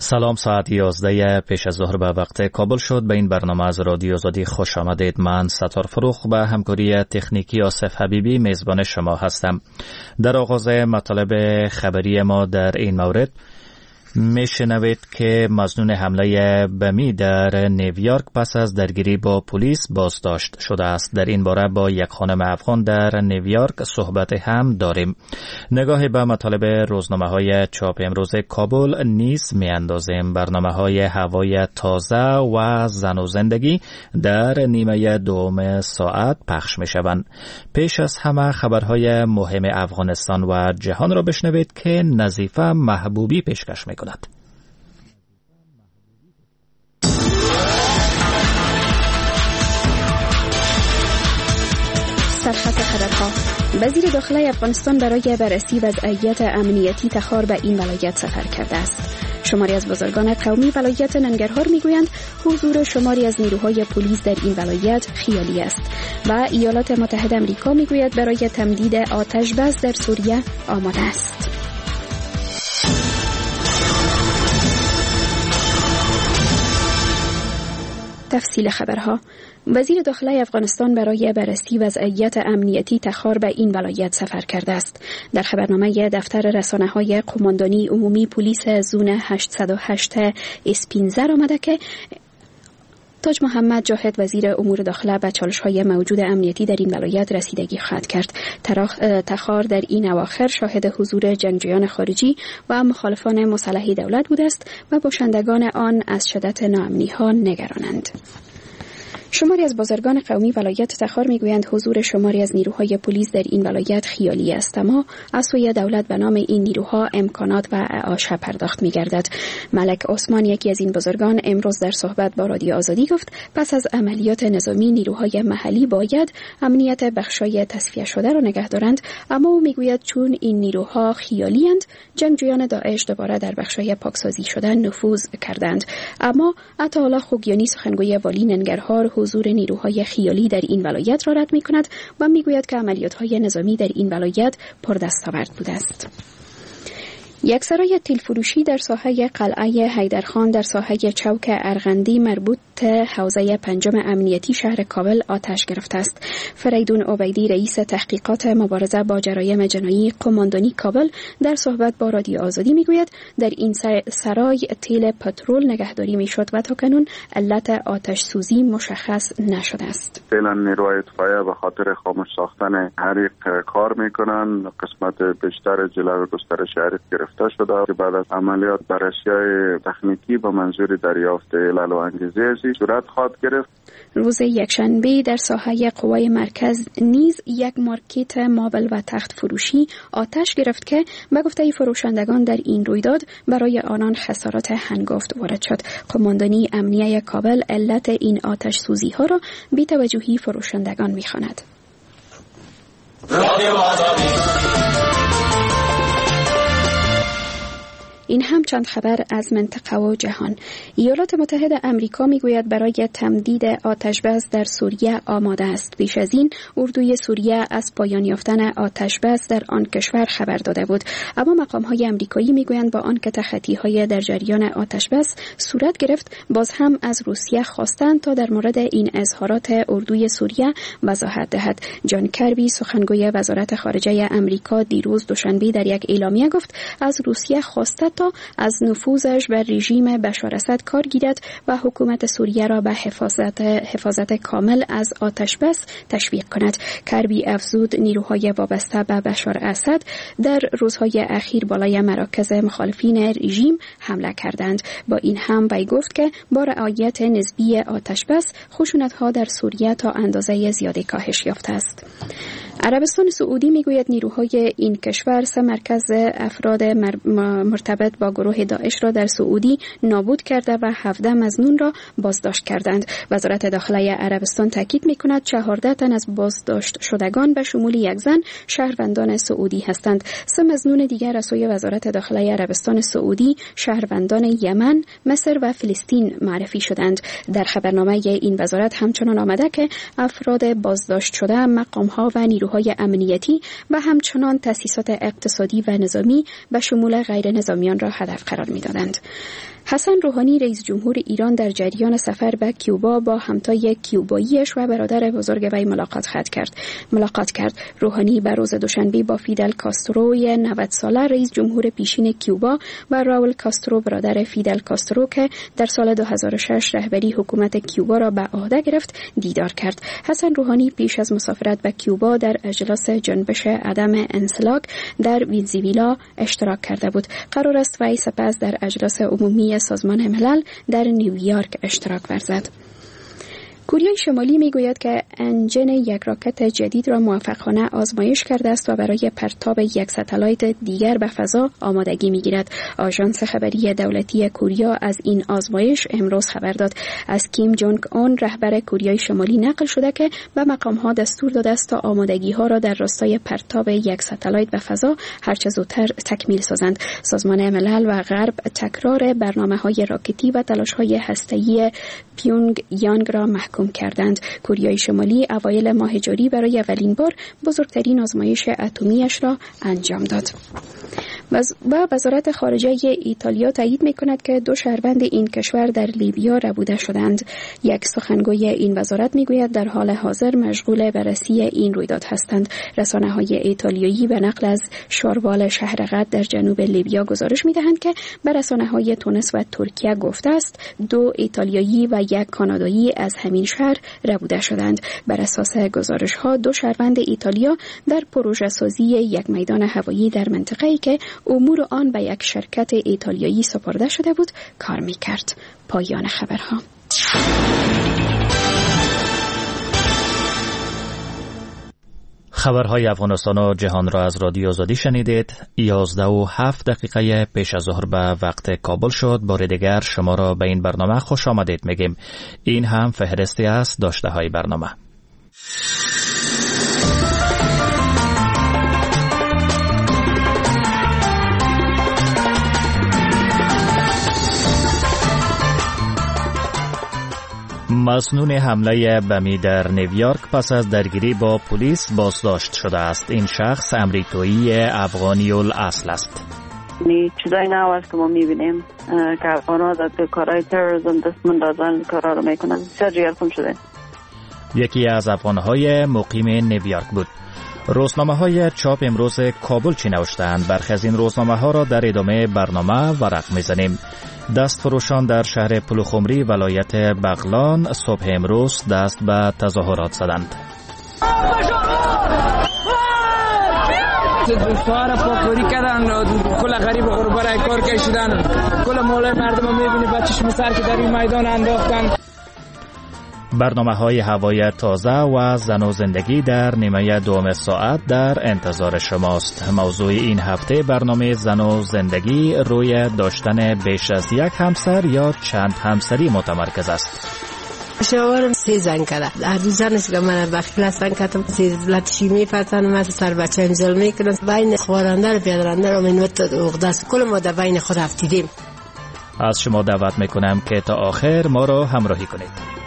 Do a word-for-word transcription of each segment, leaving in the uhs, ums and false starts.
سلام، ساعت یازده پیش از ظهر به وقت کابل شد. به این برنامه از رادیو آزادی خوش آمدید. من ستار فروخ به همکاری تکنیکی آصف حبیبی میزبان شما هستم. در آغاز مطالب خبری ما در این مورد میشنوید که مظنون حمله بمی در نیویورک پس از درگیری با پلیس بازداشت شده است. در این باره با یک خانم افغان در نیویورک صحبت هم داریم. نگاهی به مطالب روزنامه های چاپ امروز کابل نیز می اندازیم. برنامه های هوای تازه و زن و زندگی در نیمه دوم ساعت پخش می شوند. پیش از همه خبرهای مهم افغانستان و جهان را بشنوید که نظیفه محبوبی پیشکش می کند. سرخط خبرها. وزیر داخلی افغانستان برای بررسی وضعیت امنیتی تخار به این ولایت سفر کرده است. شماری از بزرگان قومی ولایت ننگرهار میگویند حضور شماری از نیروهای پلیس در این ولایت خیالی است و ایالات متحده آمریکا میگوید برای تمدید آتش بس در سوریه آماده است. تفصیل خبرها. وزیر داخلی افغانستان برای بررسی وضعیت امنیتی تخار به این ولایت سفر کرده است. در خبرنامه دفتر رسانه‌های قماندانی عمومی پلیس زون هشتصد و هشت اسپینزر آمده که تاج محمد جاهد وزیر امور داخله به چالش‌های موجود امنیتی در این ولایت رسیدگی خواهد کرد. تخار در این اواخر شاهد حضور جنگجویان خارجی و مخالفان مسلح دولت بوده است و باشندگان آن از شدت ناامنی‌ها نگرانند. شماری از بازرگان قومی ولایت تخار میگویند حضور شماری از نیروهای پلیس در این ولایت خیالی است، اما از سوی دولت به نام این نیروها امکانات و اعاشه پرداخت می‌گردد. ملک عثمان، یکی از این بزرگان، امروز در صحبت با رادیو آزادی گفت پس از عملیات نظامی نیروهای محلی باید امنیت بخشای تصفیه شده را نگه دارند، اما او میگوید چون این نیروها خیالی‌اند، جنگجویان داعش دوباره در بخشای پاکسازی شده نفوذ کردند. اما عطاالله خوگیانی، سخنگوی والی ننگرهار، حضور نیروهای خیالی در این ولایت را رد می‌کند و می‌گوید که عملیات‌های نظامی در این ولایت پردستاورد بوده است. یک سرای تیلفروشی در ساحه قلعه حیدرخان در ساحه چوک ارغندی مربوط حوزه پنجم امنیتی شهر کابل آتش گرفته است. فریدون عبیدی، رئیس تحقیقات مبارزه با جرایم جنایی قماندانی کابل، در صحبت با رادیو آزادی میگوید در این سرای تیل پترول نگهداری میشد و تاکنون علت آتش سوزی مشخص نشده است. فعلا نیروهای اطفائیه به خاطر خاموش ساختن حریق کار میکنن. قسمت بیشتر جلوی گسترش حریق گرفته شده که بعد از عملیات بررسی‌های تکنیکی با منظور دریافت علل و انگیزه صورت خواهد گرفت. روز یکشنبه در ساحه قوای مرکز نیز یک مارکت مابل و تخت فروشی آتش گرفت که به گفته فروشندگان در این رویداد برای آنان خسارات هنگفت وارد شد. قماندانی امنیه کابل علت این آتش سوزی ها را بی‌توجهی فروشندگان می‌خواند. این هم چند خبر از منطقه و جهان. ایالات متحده آمریکا میگوید برای تمدید آتش بس در سوریه آماده است. پیش از این اردوی سوریه از پایان یافتن آتش بس در آن کشور خبر داده بود، اما مقام‌های آمریکایی میگویند با آنکه تخطی‌های در جریان آتش بس صورت گرفت، باز هم از روسیه خواستند تا در مورد این اظهارات اردوی سوریه وضاحت دهد. جان کربی، سخنگوی وزارت خارجه آمریکا، دیروز دوشنبه در یک اعلامیه گفت از روسیه خواسته تا از نفوذش بر رژیم بشار اسد کار گیرد و حکومت سوریه را به حفاظت حفاظت کامل از آتش بس تشویق کند. کربی افزود نیروهای وابسته به بشار اسد در روزهای اخیر بالای مراکز مخالفین رژیم حمله کردند. با این هم وی گفت که با رعایت نسبی آتش بس خشونت‌ها در سوریه تا اندازه زیادی کاهش یافته است. عربستان سعودی میگوید نیروهای این کشور سه مرکز افراد مرتبط با گروه داعش را در سعودی نابود کرده و هفده مظنون را بازداشت کردند. وزارت داخلی عربستان تاکید میکند چهارده تن از بازداشت شدگان به شمول یک زن شهروندان سعودی هستند. سه مظنون دیگر از سوی وزارت داخلی عربستان سعودی شهروندان یمن، مصر و فلسطین معرفی شدند. در خبرنامه این وزارت همچنان آمده که افراد بازداشت شده مقام‌ها و نیروهای امنیتی و همچنان تأسیسات اقتصادی و نظامی به شمول غیر نظامیان را هدف قرار می‌دادند. حسن روحانی رئیس جمهور ایران در جریان سفر به کیوبا با همتای کیوباییش و برادر بزرگ وی ملاقات خط کرد. ملاقات کرد. روحانی به روز دوشنبه با فیدل کاستروی نود ساله رئیس جمهور پیشین کیوبا و راول کاسترو برادر فیدل کاسترو که در سال دو هزار و شش رهبری حکومت کیوبا را به عهده گرفت دیدار کرد. حسن روحانی پیش از مسافرت به کیوبا در اجلاس جنبش عدم انسلاک در وینزویلا اشتراک کرده بود. قرار است وی سپس در اجلاس عمومی سازمان ملل در نیویورک اشتراک ورزد. کره شمالی میگوید که انجن یک راکت جدید را موفقانه آزمایش کرده است و برای پرتاب یک ستلایت دیگر به فضا آمادگی میگیرد. آژانس خبری دولتی کره از این آزمایش امروز خبر داد. از کیم جونگ اون رهبر کره شمالی نقل شده که به مقام ها دستور داده است تا آمادگی ها را در راستای پرتاب یک ستلایت به فضا هرچه زودتر تکمیل سازند. سازمان ملل و غرب تکرار برنامه های راکتی و تلاش های هسته‌ای پیونگ یانگ را محکوم کردند. کره شمالی اوایل ماه جاری برای اولین بار بزرگترین آزمایش اتمیش را انجام داد. و وزارت خارجه ایتالیا تایید می‌کند که دو شهروند این کشور در لیبیا ربوده شدند. یک سخنگوی این وزارت می‌گوید در حال حاضر مشغول بررسی این رویداد هستند. رسانه‌های ایتالیایی به نقل از شاروال شهر قد در جنوب لیبیا گزارش می‌دهند که به رسانه‌های تونس و ترکیه گفته است دو ایتالیایی و یک کانادایی از همین شهر ربوده شدند. بر اساس گزارش‌ها دو شهروند ایتالیا در پروژه سازی یک میدان هوایی در منطقه‌ای که امور آن به یک شرکت ایتالیایی سپرده شده بود کار می‌کرد. پایان خبرها. خبرهای افغانستان و جهان را از رادیو آزادی شنیدید. یازده و هفت دقیقه پیش از ظهر به وقت کابل شد. بار دیگر شما را به این برنامه خوش آمدید میگیم. این هم فهرستی از داشته های برنامه. مسنون حمله بمی در نیویورک پس از درگیری با پلیس بازداشت شده است. این شخص امریکایی افغانی الاصل است. چیزای نو است که ما میبینیم که افغان‌ها در کارهای تروریسم دست مندازن کارها رو میکنن. بسیار جگرخون شده. یکی از افغان‌های مقیم نیویورک بود. روزنامه‌های چاپ امروز کابل چی نوشتند؟ برخی از این روزنامه‌ها را در ادامه برنامه ورق می‌زنیم. دست فروشان در شهر پلوخمری ولایت بغلان صبح امروز دست به تظاهرات زدند. دوست‌ها را پاکوری کردن، کل غریب و غربا را کار کشیدن، کل مولای مردم رو می‌بینی بچه‌ش مسر که در این میدان انداختن. برنامه‌های هوای تازه و زن و زندگی در نیمه دوم ساعت در انتظار شماست. موضوع این هفته برنامه زن و زندگی روی داشتن بیش از یک همسر یا چند همسری متمرکز است. شوهرم سه زن کرده. هر دو زنش که من بخیل هستن کردم سه لطشی میفتن و سر بچه هم ظلم میکنن. بین خوارنده و بیادرنده رو منوط اغده است. کل ما در بین خود افتیدیم. از شما دعوت میکنم که تا آخر ما را همراهی کنید.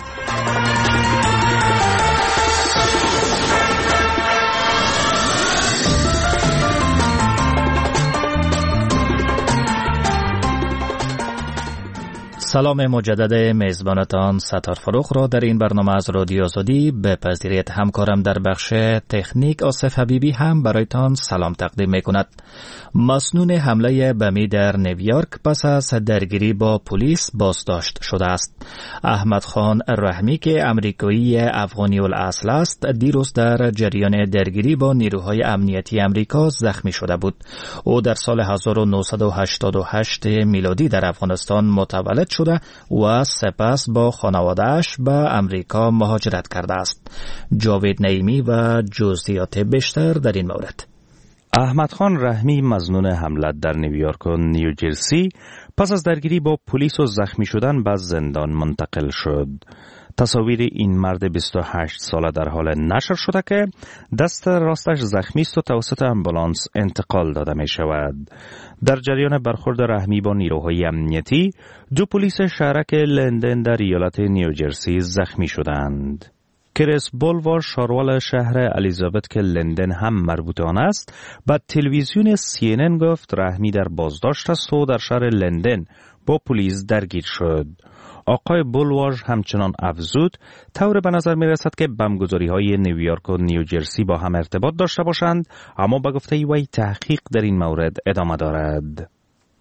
سلام مجدد میزبانتان ستار فروخ را در این برنامه از رادیو آزادی بپذیرید. همکارم در بخش تکنیک آصف حبیبی هم برایتان سلام تقدیم میکند. مسنون حمله بمی در نیویورک پس از درگیری با پلیس بازداشت شده است. احمد خان رحمی که امریکایی افغانی الاصل است دیروز در جریان درگیری با نیروهای امنیتی امریکا زخمی شده بود. او در سال هزار و نهصد و هشتاد و هشت میلادی در افغانستان متولد شده و سپس با خانواده‌اش به امریکا مهاجرت کرده است. جاوید نعیمی و جزئیات بیشتر در این مورد. احمد خان رحمی مظنون حمله در نیویورک و نیوجرسی پس از درگیری با پلیس و زخمی شدن به زندان منتقل شد. تصاویر این مرد بیست و هشت ساله در حال نشر شده که دست راستش زخمی است و توسط امبولانس انتقال داده می شود. در جریان برخورد رحمی با نیروهای امنیتی، دو پلیس شهرک لندن در ایالت نیوجرسی زخمی شدند. کریس بولوار شارول شهر الیزابت که لندن هم مربوط آن است به تلویزیون سی ان ان گفت رحمی در بازداشت است و در شهر لندن با پلیس درگیر شد. آقای بولوار همچنان افزود طور به نظر می رسد که بمبگذاری های نیویورک و نیوجرسی با هم ارتباط داشته باشند، اما به گفته وی تحقیق در این مورد ادامه دارد.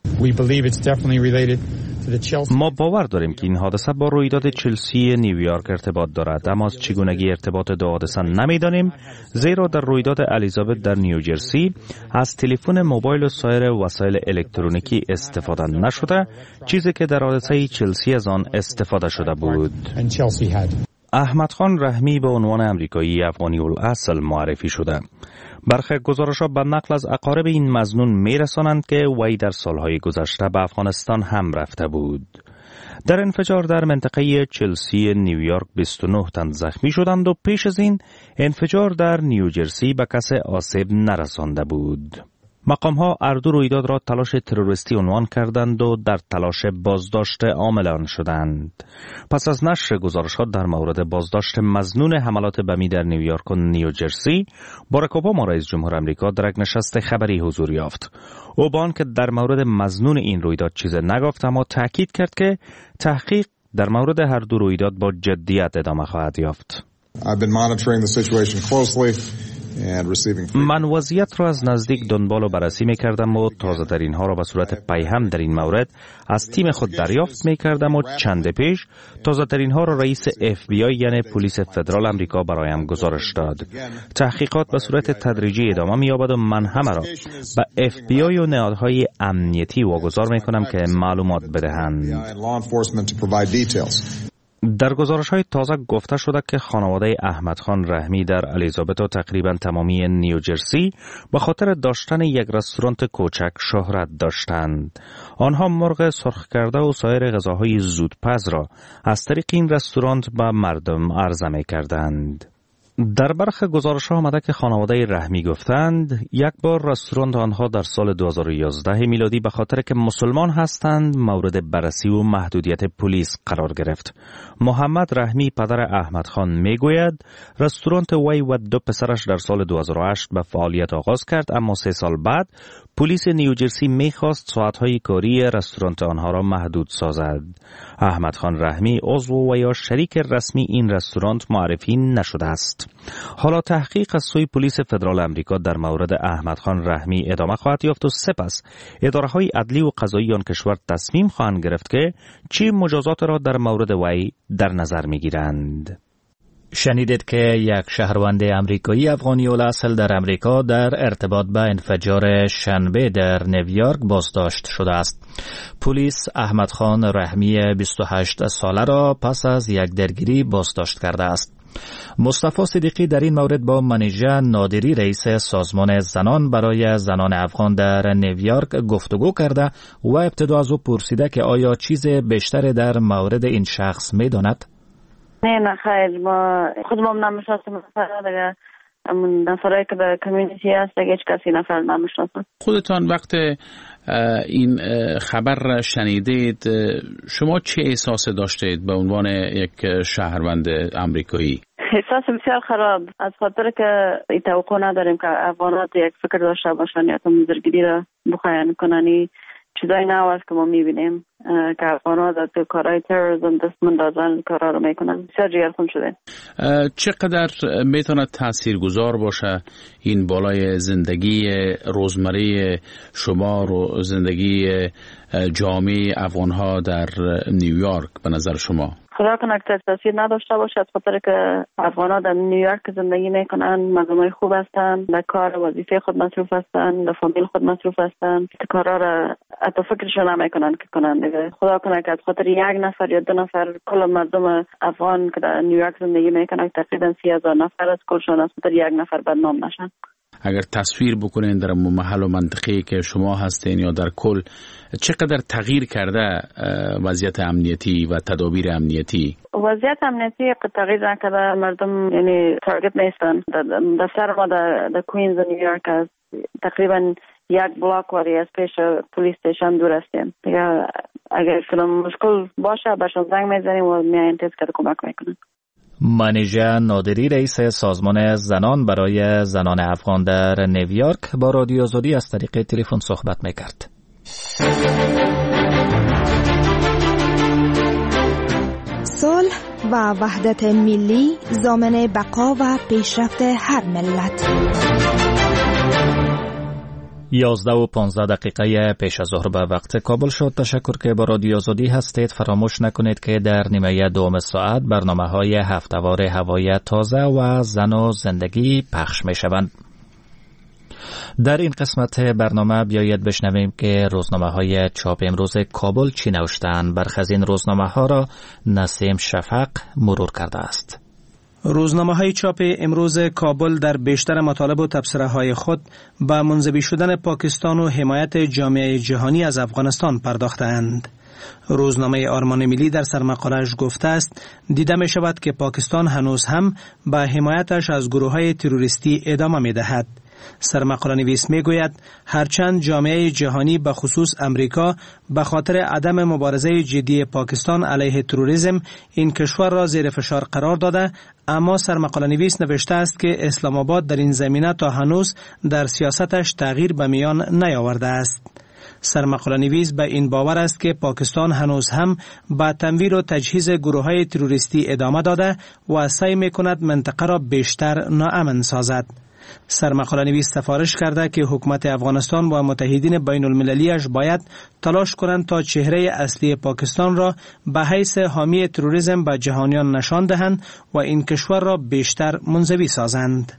ما باور داریم که این حادثه با رویداد چلسی نیویورک ارتباط دارد، اما از چگونگی ارتباط دو حادثه نمیدانیم، زیرا در رویداد الیزابت در نیوجرسی از تلفن موبایل و سایر وسایل الکترونیکی استفاده نشده، چیزی که در حادثه چلسی از آن استفاده شده بود. احمد خان رحمی به عنوان امریکایی افغانی الاصل معرفی شده. برخی گزارش‌ها به نقل از اقارب این مظنون می‌رسانند که وی در سالهای گذشته به افغانستان هم رفته بود. در انفجار در منطقه چلسی نیویورک بیست و نه تن زخمی شدند و پیش از این انفجار در نیوجرسی به کسی آسیب نرسانده بود. مقام‌ها اردو رویداد را تلاش تروریستی عنوان کردند و در تلاش بازداشت عاملان شدند. پس از نشر گزارش‌ها در مورد بازداشت مظنون حملات بمی در نیویورک و نیوجرسی، باراک اوباما رئیس جمهور آمریکا در یک نشست خبری حضور یافت. او با آنکه در مورد مظنون این رویداد چیزی نگفت، اما تاکید کرد که تحقیق در مورد هر دو رویداد با جدیت ادامه خواهد یافت. I've been monitoring the situation closely. من وضعیت را از نزدیک دنبال و بررسی می کردم و تازه در اینها را به صورت پیهم در این مورد از تیم خود دریافت می کردم و چند پیش تازه در اینها را رئیس اف بی آی یعنی پلیس فدرال آمریکا برایم گزارش داد. تحقیقات به صورت تدریجی ادامه می یابد و من همه را به اف بی آی و نهادهای امنیتی واگذار می کنم که معلومات بدهند. در گزارش‌های تازه گفته شده که خانواده احمد خان رحمی در الیزابت و تقریباً تمامی نیوجرسی به خاطر داشتن یک رستوران کوچک شهرت داشتند. آنها مرغ سرخ کرده و سایر غذاهای زودپز را از طریق این رستوران به مردم عرضه می‌کردند. در برخی گزارش‌ها آمده که خانواده رحمی گفتند یک بار رستوران آنها در سال دو هزار و یازده میلادی به خاطر که مسلمان هستند مورد بررسی و محدودیت پلیس قرار گرفت. محمد رحمی پدر احمد خان میگوید رستوران وی و دو پسرش در سال دو هزار و هشت به فعالیت آغاز کرد، اما سه سال بعد پلیس نیوجرسی میخواست ساعتهای کاری رستوران آنها را محدود سازد. احمد خان رحمی عضو و یا شریک رسمی این رستوران معرفی نشده است. حالا تحقیق از سوی پلیس فدرال آمریکا در مورد احمد خان رحمی ادامه خواهد یافت و سپس اداره‌های عدلی و قضایی آن کشور تصمیم خواهند گرفت که چه مجازات را در مورد وی در نظر میگیرند. شنیدید که یک شهروند امریکایی افغانی الاصل در امریکا در ارتباط با انفجار شنبه در نیویورک بازداشت شده است. پلیس احمد خان رحمی بیست و هشت ساله را پس از یک درگیری بازداشت کرده است. مصطفی صدیقی در این مورد با منیژه نادری رئیس سازمان زنان برای زنان افغان در نیویورک گفتگو کرده و ابتدا از او پرسیده که آیا چیز بیشتری در مورد این شخص می‌داند؟ نه نه خیر، ما خودمون نمی‌شناسیم نفر دیگه، همون نفرایی که در کمیونیتی هست دیگه هیچ کسی نفر نمی‌شناسه. خودتان وقت این خبر را شنیدید شما چه احساسی داشتید به عنوان یک شهروند امریکایی؟ احساس بسیار خراب، از خاطر که این توقع نداریم که افغانات یک فکر داشته باشن یا که مزرگیری را بخواین کنن. چیزایی نو است که ما میبینیم که افغانات در کارهای تروریسم دست مندازن کارا رو میکنن. بسیار جگرخون شده. چقدر میتونه تاثیرگذار باشه این بالای زندگی روزمره شما و زندگی جامعه افغانها در نیویورک به نظر شما؟ خدا کنه که تاثیر نداشته باشه، از خاطر که افغان‌ها در نیویورک زندگی میکنن، مردمای خوب هستن، در کار وظیفه خود مصروف هستن، در فامیل خود مصروف هستن، کارا را حتی فکرشون نمیکنن که کنن دیگه. خدا کنه که از خاطر یک نفر یا دو نفر کل مردم افغان که در نیویورک زندگی میکنن تقریبا سی هزار نفر از کلشون از خاطر یک نفر بدنام نشن. اگر تصویر بکنین در محل و منطقه‌ای که شما هستین یا در کل چقدر تغییر کرده وضعیت امنیتی و تدابیر امنیتی؟ وضعیت امنیتی تغییر نکرده، مردم یعنی تارگت نیستن. دفتر ما در, در کوینز نیویورک است، تقریبا یک بلاک وری از پیش پلیس استیشن دور هستیم دیگه. اگر کدام مشکل باشه بهشون زنگ میزنیم و میاین تیز کرده کمک میکنن. منیژه نادری رئیس سازمان زنان برای زنان افغان در نیویورک با رادیو آزادی از طریق تلفن صحبت میکرد. صلح و وحدت ملی ضامن بقا و پیشرفت هر ملت. یازده و پانزده دقیقه پیش از ظهر به وقت کابل شد. تشکر که با رادیو آزادی هستید. فراموش نکنید که در نیمه دوم ساعت برنامه های هفته‌وار هوای تازه و زن و زندگی پخش می شوند. در این قسمت برنامه بیایید بشنویم که روزنامه های چاپ امروز کابل چی نوشتند. برخی از این روزنامه ها را نسیم شفق مرور کرده است. روزنامه های چاپ امروز کابل در بیشتر مطالب و تبصره های خود به منزوی شدن پاکستان و حمایت جامعه جهانی از افغانستان پرداختند. روزنامه آرمان ملی در سرمقاله‌اش گفته است دیده می شود که پاکستان هنوز هم به حمایتش از گروه های تروریستی ادامه می دهد. سرمقاله نویس می گوید هرچند جامعه جهانی به خصوص امریکا به خاطر عدم مبارزه جدی پاکستان علیه تروریسم این کشور را زیر فشار قرار داده، اما سرمقاله نویس نوشته است که اسلام آباد در این زمینه تا هنوز در سیاستش تغییر به میان نیاورده است. سرمقاله نویس به این باور است که پاکستان هنوز هم با تمویل و تجهیز گروه‌های تروریستی ادامه داده و سعی می‌کند منطقه را بیشتر ناامن سازد. سرمقاله نویس سفارش کرده که حکومت افغانستان و متحدین بین المللیش باید تلاش کنند تا چهره اصلی پاکستان را به حیث حامی تروریسم به جهانیان نشان دهند و این کشور را بیشتر منزوی سازند.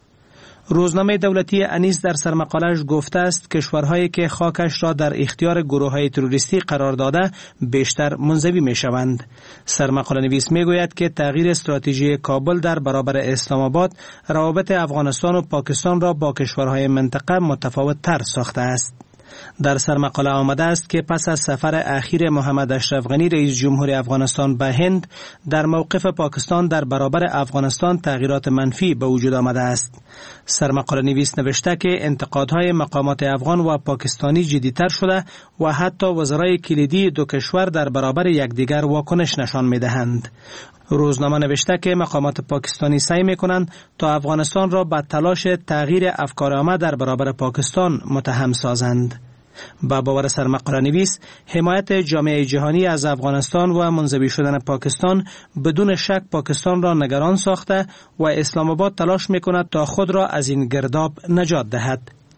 روزنامه دولتی انیس در سرمقاله‌اش گفته است کشورهایی که خاکش را در اختیار گروه‌های تروریستی قرار داده بیشتر منزوی می‌شوند. سرمقاله نویس می‌گوید که تغییر استراتژی کابل در برابر اسلام آباد روابط افغانستان و پاکستان را با کشورهای منطقه متفاوت‌تر ساخته است. در سرمقاله آمده است که پس از سفر اخیر محمد اشرف غنی رئیس جمهور افغانستان به هند در موقف پاکستان در برابر افغانستان تغییرات منفی به وجود آمده است. سرمقاله نویس نوشته که انتقادهای مقامات افغان و پاکستانی جدی‌تر شده و حتی وزرای کلیدی دو کشور در برابر یکدیگر واکنش نشان می‌دهند. روزنامه نوشته که مقامات پاکستانی سعی می‌کنند تا افغانستان را به تلاش تغییر افکارنامه در برابر پاکستان متهم سازند. با باور سرمقاله نویس حمایت جامعه جهانی از افغانستان و منزوی شدن پاکستان بدون شک پاکستان را نگران ساخته و اسلام آباد تلاش می‌کند تا خود را از این گرداب نجات دهد.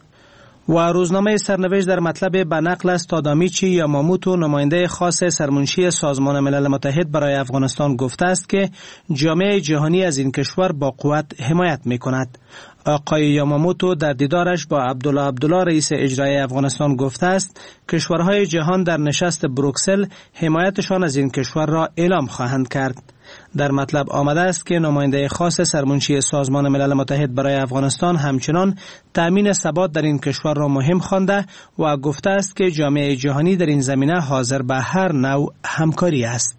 و روزنامه سرنوشت در مطلب به نقل از تادامیچی یاماموتو نماینده خاص سرمنشی سازمان ملل متحد برای افغانستان گفته است که جامعه جهانی از این کشور با قوت حمایت می‌کند. آقای یاماموتو در دیدارش با عبدالله عبدالله رئیس اجرایی افغانستان گفته است کشورهای جهان در نشست بروکسل حمایتشان از این کشور را اعلام خواهند کرد. در مطلب آمده است که نماینده خاص سرمنشی سازمان ملل متحد برای افغانستان همچنان تأمین ثبات در این کشور را مهم خوانده و گفته است که جامعه جهانی در این زمینه حاضر به هر نوع همکاری است.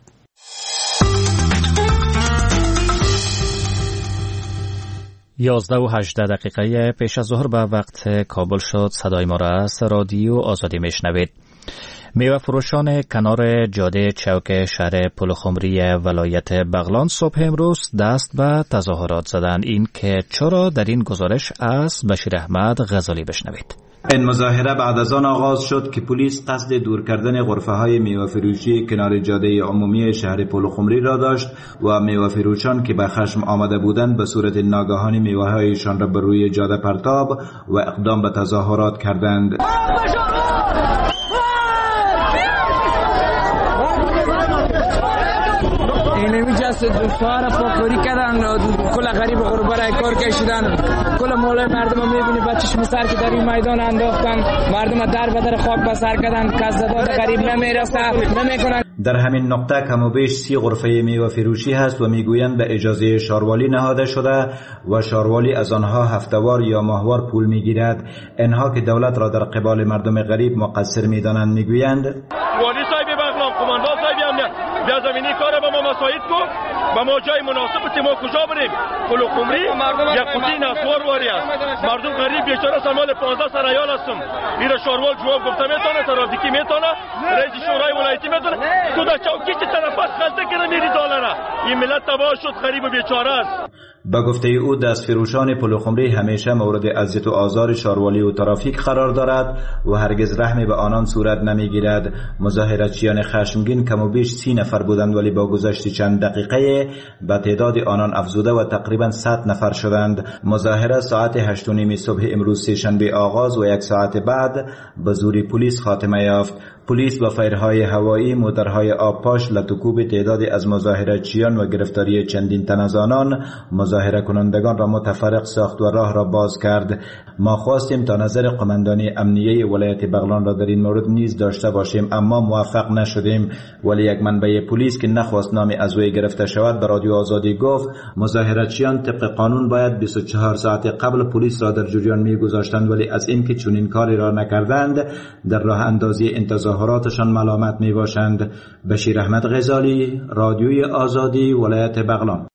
یازده و هجده دقیقه پیش از ظهر به وقت کابل شد. صدای ما را از رادیو آزادی میشنوید. میوه فروشان کنار جاده چوک شهر پلخمری ولایت بغلان صبح امروز دست به تظاهرات زدند. این که چرا در این گزارش از بشیر احمد غزالی بشنوید. این مظاهره بعد از آن آغاز شد که پلیس قصد دور کردن غرفه‌های میوه فروشی کنار جاده عمومی شهر پلخمری را داشت و میوه فروشان که به خشم آمده بودند به صورت ناگهانی میوه‌هایشان را بر روی جاده پرتاب و اقدام به تظاهرات کردند. اینمی جست دوست‌ها را پاکوری کردن، کل غریب غربا را کار کشیدن، کل مولای مردم رو میبینی بچه‌ش سر که در این میدان انداختن، مردم در بدر خاک به سر کردن، کسداد غریب نمیرسه نمیکنن. در همین نقطه کم و بیش سی غرفه میوه فروشی هست و میگویند به اجازه شاروالی نهاده شده و شاروالی از آنها هفته‌وار یا ماهوار پول میگیرد. اینها که دولت را در قبال مردم غریب مقصر میدانند میگویند والی صاحب بغلان، قماندان صاحب امنیت، یا زمینی کار با ما مساعد کو با ما جای مناسب ما کجا بریم؟ پلو خمری یا قوطی نسوار واری است. مردم غریب بیچاره سال پانزده سر عیال هستم. میره شاروال جواب گفته میتونه، ترافیکی میتونه، رئیس شورای ولایتی میتونه. خدا چوکی چه تنفس خلطه کنه میری دالره. این ملت تباه شد، غریب و بیچاره است. با گفته او دستفروشان پلوخمری همیشه مورد اذیت و آزار شاروالی و ترافیک قرار دارد و هرگز رحمی به آنان صورت نمیگیرد. مظاهراتچیان خشمگین کم و بیش سی نفر بودند، ولی با گذشت چند دقیقه به تعداد آنان افزوده و تقریبا صد نفر شدند. مظاهره ساعت هشت و نیم صبح امروز سه‌شنبه آغاز و یک ساعت بعد به زور پلیس خاتمه یافت. پلیس با فایرهای هوایی، موترهای آبپاش، لطوکوب تعدادی از مظاهراتچیان و گرفتاری چندین تن از آنان مظاهره کنندگان را متفرق ساخت و راه را باز کرد. ما خواستیم تا نظر قماندانی امنیه ولایت بغلان را در این مورد نیز داشته باشیم، اما موفق نشدیم. ولی یک منبع پلیس که نخواست نام از وی گرفته شود به رادیو آزادی گفت مظاهراتچیان طبق قانون باید بیست و چهار ساعت قبل پلیس را در جریان می‌گذاشتند، ولی از اینکه چنین کاری را نکردند در راه اندازی انتظار تظاهراتشان ملامت می باشند. بشیر احمد غزالی، رادیوی آزادی، ولایت بغلان.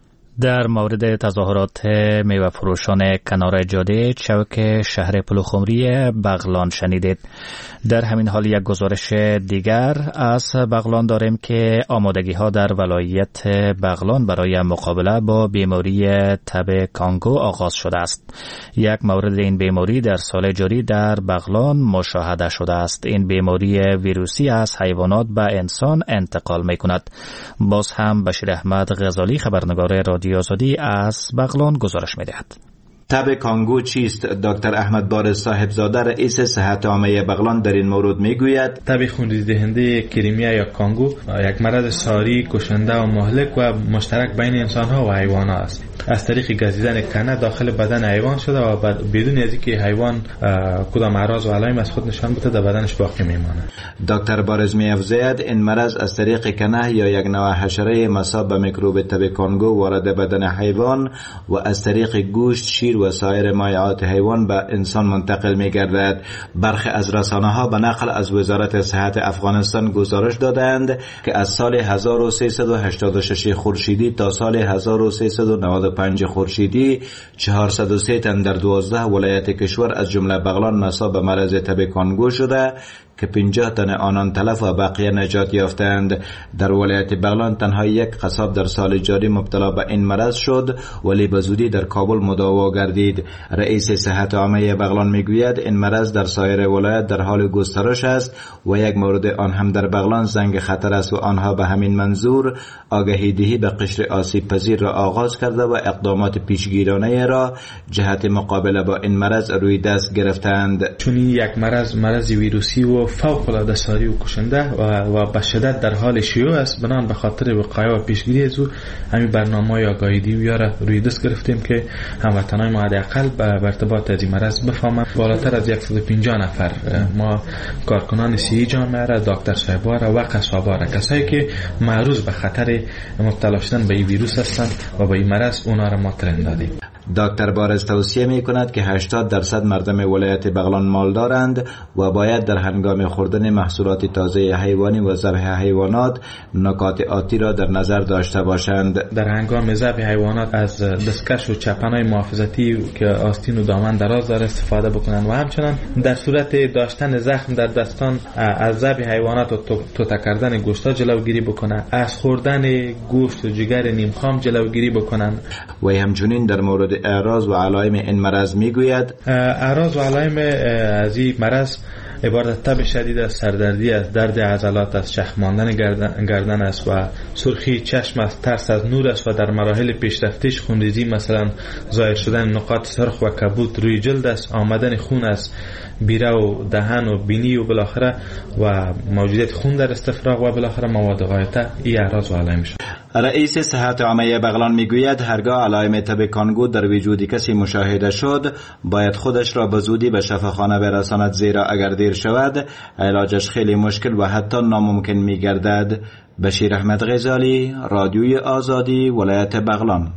در مورد تظاهرات میوه فروشان کنار جاده چوک شهر پلوخمری بغلان شنیدید. در همین حال یک گزارش دیگر از بغلان داریم که آمادگی ها در ولایت بغلان برای مقابله با بیماری تب کانگو آغاز شده است. یک مورد این بیماری در سال جاری در بغلان مشاهده شده است. این بیماری ویروسی از حیوانات به انسان انتقال می کند. باز هم بشیر احمد غزالی خبرنگار رادیو آزادی از بغلان گزارش می دهد. تب کانگو چیست؟ دکتر احمد بارز صاحبزاده رئیس صحت عامه بغلان در این مورد میگوید تب خونریز دهنده کریمیا یا کانگو یک مرض ساری، کشنده و مهلک و مشترک بین انسان ها و حیوان ها است. از طریق گزیدن کنه داخل بدن حیوان شده و بدون از اینکه حیوان کدام اعراض و علائم از خود نشان بده در بدنش باقی میمانه. دکتر بارز می‌افزاید این مرض از طریق کنه یا یک نوع حشره مصاب به میکروب تب کانگو وارد بدن حیوان و از طریق گوشت، شیر و سایر مایعات حیوان به انسان منتقل می‌گردد. برخی از رسانه‌ها به نقل از وزارت صحت افغانستان گزارش دادند که از سال هزار و سیصد و هشتاد و شش خورشیدی تا سال هزار و سیصد و نود و پنج خورشیدی چهارصد و سه تن در دوازده ولایت کشور از جمله بغلان مصاب به مرض تب کانگو شده که پنجاه تن آنان تلف و بقیه نجات یافتند. در ولایت بغلان تنها یک قصاب در سال جاری مبتلا به این مرض شد ولی به زودی در کابل مداوا گردید. رئیس صحت عامه بغلان میگوید این مرض در سایر ولایت در حال گسترش است و یک مورد آن هم در بغلان زنگ خطر است و آنها به همین منظور آگهی دهی به قشر آسیب پذیر را آغاز کرده و اقدامات پیشگیرانه را جهت مقابله با این مرض روی دست گرفتند. چون این یک مرض مرض ویروسی و فوق العاده ساری و کشنده و, و به شدت در حال شیوع است، بنان به خاطر وقایع و پیشگیری از او همین برنامه‌های آگاهی دهی را روی دست گرفتیم که هموطنان ما حداقل به ارتباط از این مرض بفهمند. بالاتر از صد و پنجاه نفر ما کارکنان صحی جامعه را، دکتر صاحبا را و قصابا را، کسایی که معرض به خطر مبتلا شدن به این ویروس هستند و به این مرض اونا را ما ترند دادیم. دکتر بارز توصیه می کند که هشتاد درصد مردم ولایت بغلان مال دارند و باید در هنگام خوردن محصولات تازه حیوانی و ذبح حیوانات نکات آتی را در نظر داشته باشند. در هنگام ذبح حیوانات از دستکش و چپنای محافظتی که آستین و دامن دراز داره استفاده بکنند و همچنان در صورت داشتن زخم در دستان از ذبح حیوانات و توته کردن گوشت جلوگیری بکنند، از خوردن گوشت و جگر نیم خام جلوگیری بکنند. و همچنین در مورد اعراض و علائم این مرض میگوید اعراض و علائم از این مرض عبارت تب شدید است، سردردی است، درد عضلات است، چرخ ماندن گردن, گردن است و سرخی چشم است، ترس از نور است و در مراحل پیشرفتش خونریزی مثلا ظاهر شدن نقاط سرخ و کبود روی جلد است، آمدن خون است، بیره و دهن و بینی و بالاخره و موجودیت خون در استفراغ و بالاخره مواد غایطه. این اعراض و علائم شد. رئیس صحت عامه بغلان میگوید هرگاه علائم تب کانگو در وجود کسی مشاهده شد باید خودش را به زودی به شفاخانه برساند، زیرا اگر دیر شود علاجش خیلی مشکل و حتی ناممکن میگردد. بشیر احمد غزالی، رادیوی آزادی، ولایت بغلان.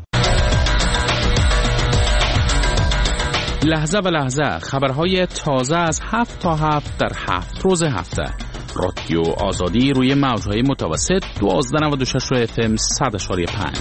لحظه به لحظه خبرهای تازه از هفت تا هفت در هفت روز هفته. رادیو آزادی روی موجهای متوسط دوازده نود و شش اف ام صد اشاری پنج.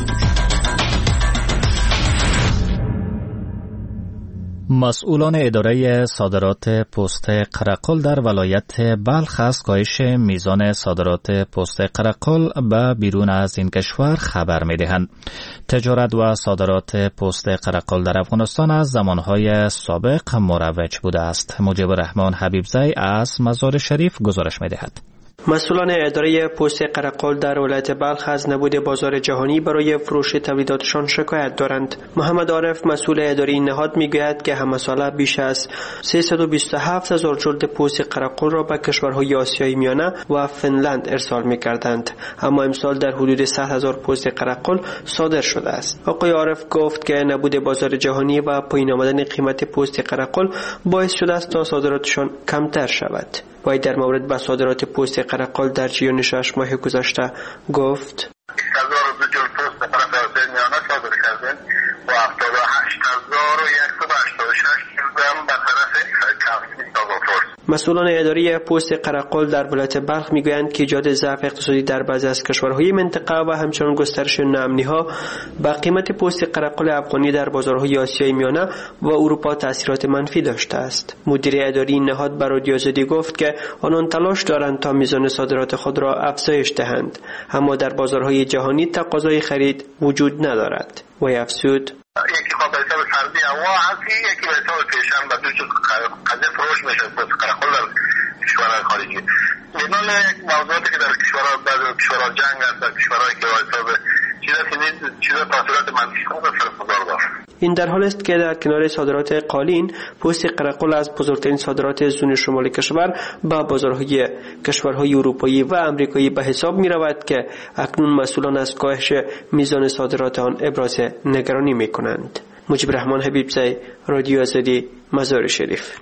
مسئولان اداره صادرات پست قرقل در ولایت بلخ از کاهش میزان صادرات پست قرقل به بیرون از این کشور خبر می‌دهند. تجارت و صادرات پست قرقل در افغانستان از زمانهای سابق مروج بوده است. مجیب الرحمن حبیبزی از مزار شریف گزارش می‌دهد. مسئولان اداره پست قرقل در ولایت بلخ از نبود بازار جهانی برای فروش تولیداتشان شکایت دارند. محمد عارف مسئول اداره این نهاد میگوید که همه ساله بیش از سیصد و بیست و هفت هزار جلد پست قرقل را به کشورهای آسیای میانه و فنلند ارسال میکردند، اما امسال در حدود صد هزار پست قرقل صادر شده است. آقای عارف گفت که نبود بازار جهانی و پایین آمدن قیمت پست قرقل باعث شده است تا صادراتشان کمتر شود. وی در مورد به صادرات پست قرقل در جریان شش ماه گذشته گفت: هزار و دو جلد پست قرقل میانه صادر کردیم و هفتاد و هشت هزار و صد و هشتاد و شش جلد به طرف کمپین تازافرس. مسئولان اداره پست قرقل در ولایت بلخ میگویند که ایجاد ضعف اقتصادی در بعضی از کشورهای منطقه و همچنان گسترش ناامنی‌ها به قیمت پست قرقل افغانی در بازارهای آسیای میانه و اروپا تاثیرات منفی داشته است. مدیر اداری این نهاد به رادیو آزادی گفت که آنان تلاش دارند تا میزان صادرات خود را افزایش دهند، اما در بازارهای جهانی تقاضای خرید وجود ندارد. و افزود: یکی خب به حساب سردی هوا هستی، یکی به حساب پیشن به دو جز قضیه فروش میشه پست قرقل در کشورهای خارجی. مثال یک موضوعاتی که در کشورها بعض کشورها جنگ است، در کشورهایی که به حساب چیزا چیزا تاثیرات منفی خود سرپردار دارد. این در حال است که در کنار صادرات قالین، پست قرقل از بزرگترین صادرات زون شمالی کشور به بازارهای کشورهای اروپایی و امریکایی به حساب می رود که اکنون مسئولان از کاهش میزان صادرات آن ابراز نگرانی می کنند. مجیب الرحمن حبیبزی، رادیو آزادی، مزار شریف.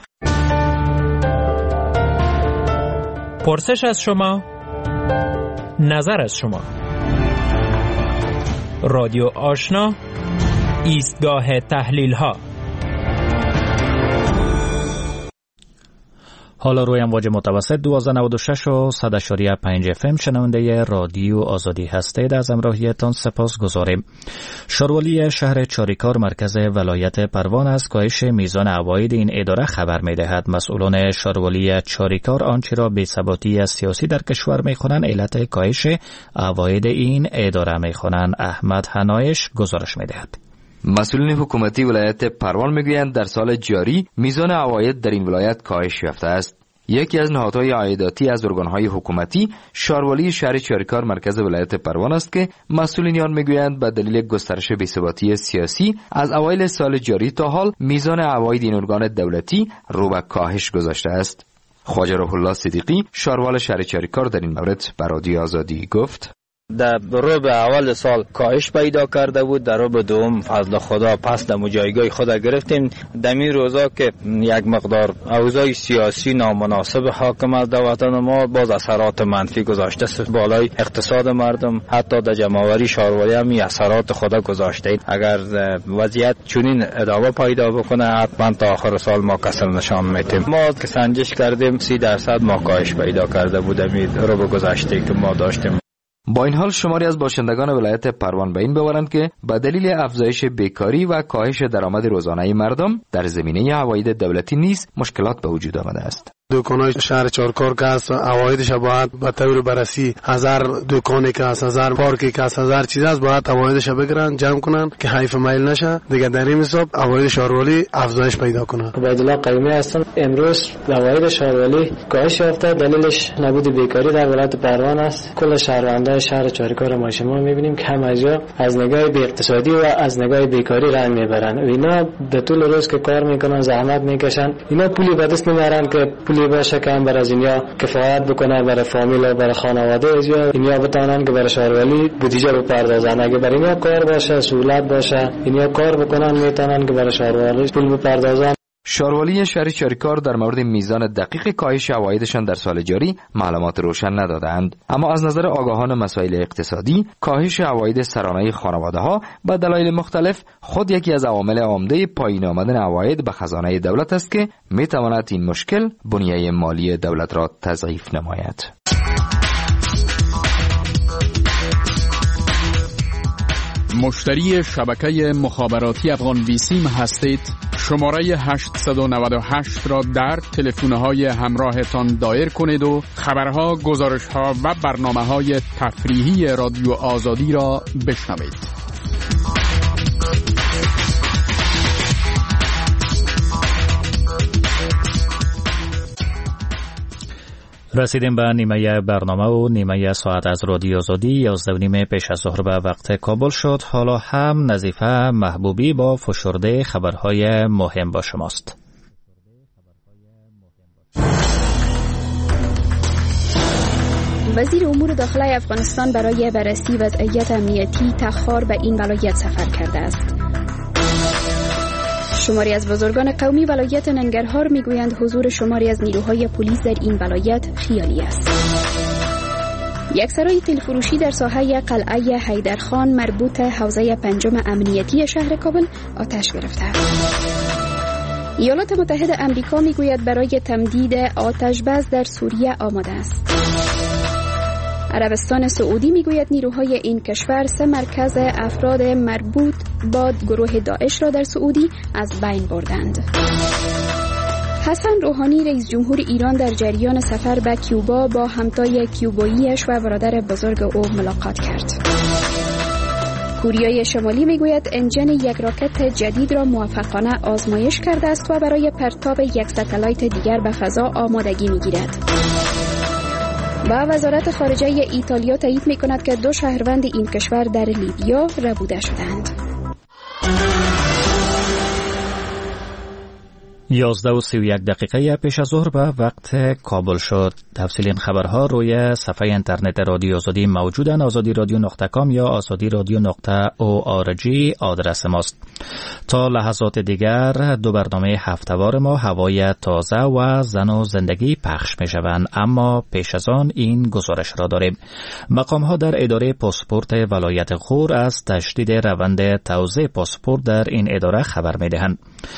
پرسش از شما، نظر از شما. رادیو آشنا، ایستگاه تحلیل ها. حالا روی امواج متوسط دوازده نود و شش و صد اشاری پنج اف ام شنونده رادیو آزادی هستید. از همراهیتان سپاس گذاریم. شاروالی شهر چاریکار مرکز ولایت پروان از کاهش میزان عواید این اداره خبر می‌دهد. مسئولان شاروالی چاریکار آنچه را بی‌ثباتی سیاسی در کشور می‌خوانند علت کاهش عواید این اداره می‌خوانند. احمد حنایش گزارش می‌دهد. مسئولین حکومتی ولایت پروان میگویند در سال جاری میزان عواید در این ولایت کاهش یافته است. یکی از نهادهای عایداتی از ارگانهای حکومتی شاروالی شهر چاریکار مرکز ولایت پروان است که مسئولین آن میگویند به دلیل گسترش بی‌ثباتی سیاسی از اوایل سال جاری تا حال میزان عواید این ارگان دولتی رو به کاهش گذاشته است. خواجه روح الله صدیقی شاروال شهر چاریکار در این مورد به رادیو آزادی گفت: در ربع اول سال کاهش پیدا کرده بود، در ربع دوم فضل خدا پس در جایگاه خود گرفتیم. دمی روزا که یک مقدار اوضاع سیاسی نامناسب حاکم است در وطن ما، باز اثرات منفی گذاشته است بالای اقتصاد مردم، حتی در جمعآوری شاروالی هم اثرات خود گذاشته. اگر وضعیت چنین ادامه پیدا بکنه حتما تا آخر سال ما کسل نشان میتیم. ما که سنجش کردیم سی درصد ما کاهش پیدا کرده بودیم ربع گذشته که ما داشتیم. با این حال شماری از باشندگان ولایت پروان به این باورند که به دلیل افزایش بیکاری و کاهش درآمد روزانه مردم در زمینه عواید دولتی نیز مشکلات به وجود آمده است. دکان‌های شهر چارکار که است عوایدش باید به طور بررسی هزار دکانی که است، هزار پارکی که است، هزار چیز است، باید عوایدش بگیرن جمع کنن که حیف میل نشه دیگه. در این حساب عواید شهروالی افزایش پیدا کنه. عبدالله قیمی هستم. امروز عواید شهروالی کاهش یافته، دلیلش نبود بیکاری در ولایت پروان است. کل شهروندان شهر چارکار ما شما می‌بینیم که همه جا از نگاه اقتصادی و از نگاه بیکاری رنج میبرن. اینا به طول روز که کار میکنن، زحمت میکشن، اینا پولی به دست نمیارن که پولی باشه که هم برای اینیا کفایت بکنه برای فامیل و برای خانواده یا اینیا بتونن که برای شهروالی بودجه بپردازن. اگه برای اینیا کار باشه، سهولت باشه، اینیا کار بکنن میتونن که برای شهروالی پول بپردازن. شاروالی شهر چاریکار در مورد میزان دقیق کاهش عوایدشان در سال جاری معلومات روشن ندادند، اما از نظر آگاهان مسائل اقتصادی کاهش عواید سرانه خانواده‌ها به دلایل مختلف خود یکی از عوامل عمده پایین آمدن عواید به خزانه دولت است که میتواند این مشکل بنیه مالی دولت را تضعیف نماید. مشتری شبکه مخابراتی افغان ویسیم هستید؟ شماره هشت نه هشت را در تلفن‌های همراهتان دایر کنید و خبرها، گزارش‌ها و برنامه‌های تفریحی رادیو آزادی را بشنوید. رسیدیم به نیمه برنامه و نیمه ساعت از رادیو آزادی. یازده و نیم پیش از ظهر به وقت کابل شد. حالا هم نظیفه محبوبی با فشرده خبرهای مهم با شماست. وزیر امور داخلی افغانستان برای بررسی وضعیت امنیتی تخار به این ولایت سفر کرده است. شماری از بزرگان قومی ولایت ننگرهار میگویند حضور شماری از نیروهای پلیس در این ولایت خیالی است. یک سرای تلفروشی در ساحه قلعه حیدرخان مربوط حوزه پنجم امنیتی شهر کابل آتش گرفته است. ایالات متحده آمریکا میگوید برای تمدید آتش بس در سوریه آماده است. عربستان سعودی میگوید نیروهای این کشور سه مرکز افراد مربوط با گروه داعش را در سعودی از بین بردند. حسن روحانی رئیس جمهور ایران در جریان سفر به کیوبا با همتای کیوباییش و برادر بزرگ او ملاقات کرد. کوریای شمالی میگوید انجن یک راکت جدید را موفقانه آزمایش کرده است و برای پرتاب یک ستلایت دیگر به فضا آمادگی میگیرد. و وزارت خارجه ایتالیا تایید می‌کند که دو شهروند این کشور در لیبیا ربوده شدند. یازده و سی و یک دقیقه پیش از ظهر به وقت کابل شد. تفصیل این خبرها روی صفحه اینترنت رادیو آزادی موجودن. آزادی رادیو نقطه کام یا آزادی رادیو نقطه او آر جی آدرس ماست. تا لحظات دیگر دو برنامه هفته‌وار ما هوای تازه و زن و زندگی پخش می شوند. اما پیش از آن این گزارش را داریم. مقام ها در اداره پاسپورت ولایت غور از تشدید روند توزیع پاسپورت در این اداره خبر می دهند.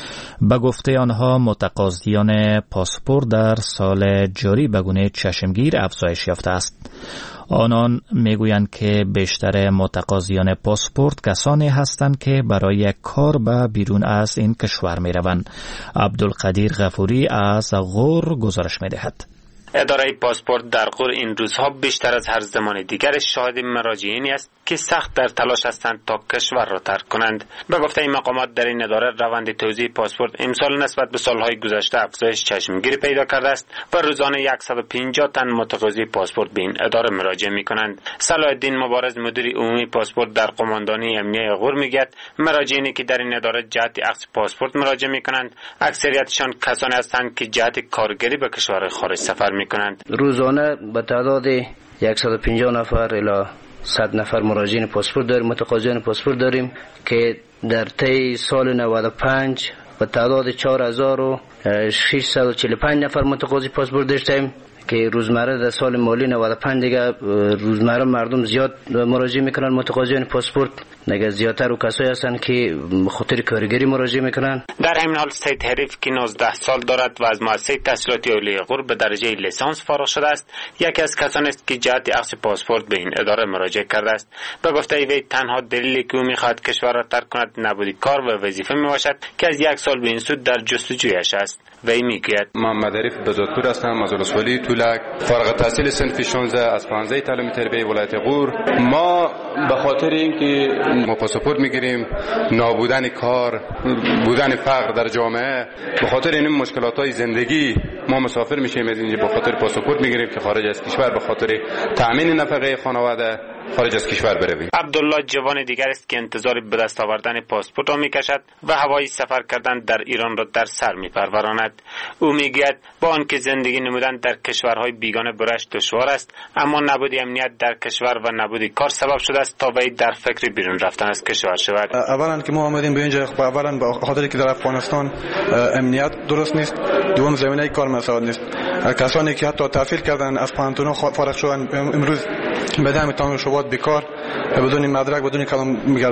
به گفته آنها متقاضیان پاسپورت در سال جاری به گونه چشمگیر افزایش یافته است. آنان میگویند که بیشتر متقاضیان پاسپورت کسانی هستند که برای کار به بیرون از این کشور می روند. عبدالقدیر غفوری از غور گزارش می دهد. اداره پاسپورت در غور این روزها بیشتر از هر زمان دیگر شاهد مراجعینی است که سخت در تلاش هستند تا کشور را ترک کنند. به گفته این مقامات در این اداره روند توزیع پاسپورت امسال نسبت به سالهای گذشته افزایش چشمگیری پیدا کرده است و روزانه صد و پنجاه تن متقاضی پاسپورت به این اداره مراجعه می‌کنند. صلاح الدین مبارز مدیر عمومی پاسپورت در قماندانی امنیه غور میگوید مراجعینی که در این اداره جهت اخذ پاسپورت مراجعه می‌کنند اکثریتشان کسانی هستند که جهت کارگری به کشور خارج سفر می‌کنند. روزانه به تعداد صد و پنجاه نفر الی صد نفر مراجعین پاسپورت داریم، متقاضیان پاسپورت داریم که در طی سال نود و پنج به تعداد چهار هزار و ششصد و چهل و پنج نفر متقاضی پاسپورت داشتیم که روزمره در سال مالی نود و پنج دیگه روزمره مردم زیاد مراجعه میکنن متقاضیان پاسپورت، دیگه زیادتر و کسایی هستن که به خاطر کارگری مراجعه میکنن. در همین حال سید حریف که نوزده سال دارد و از مؤسسه تحصیلاتی عالی غور به درجه لیسانس فارغ شده است یکی از کسانی است که جهت اخذ پاسپورت به این اداره مراجعه کرده است. به گفته وی تنها دلیلی که او میخواهد کشور را ترک کند نبودی کار و وظیفه میباشد که از یک سال به این سود در جستجویش است. وی میگوید محمد عریف بزرگپور هستم از ولسوالی تولک، فارغ التحصیل صنف شانزده از پانزده تعلیم تربیتی ولایت غور. ما به خاطر اینکه ما پاسپورت میگیریم، نابودن کار، بودن فقر در جامعه، به خاطر این مشکلات‌های زندگی ما مسافر میشیم از اینجا، به خاطر پاسپورت میگیریم که خارج از کشور به خاطر تأمین نفقه خانواده خارج از کشور برویم. عبدالله جوان دیگر است که انتظار به دست آوردن پاسپورت را میکشد و هوای سفر کردن در ایران را در سر میپروراند. او میگوید با آنکه زندگی نمودن در کشورهای بیگانه برایش دشوار است، اما نبود امنیت در کشور و نبود کار سبب شده است تا وی در فکر بیرون رفتن از کشور شود. اولا که ما آمدیم به اینجا اولا به خاطر که در افغانستان امنیت درست نیست، دوم زمینه کار مساعد نیست. کسانی که حتی تحصیل کردن از پانتون فارغ شدن امروز به دام تمام شبات بیکار بدون مدرک بدون کلام میگردن.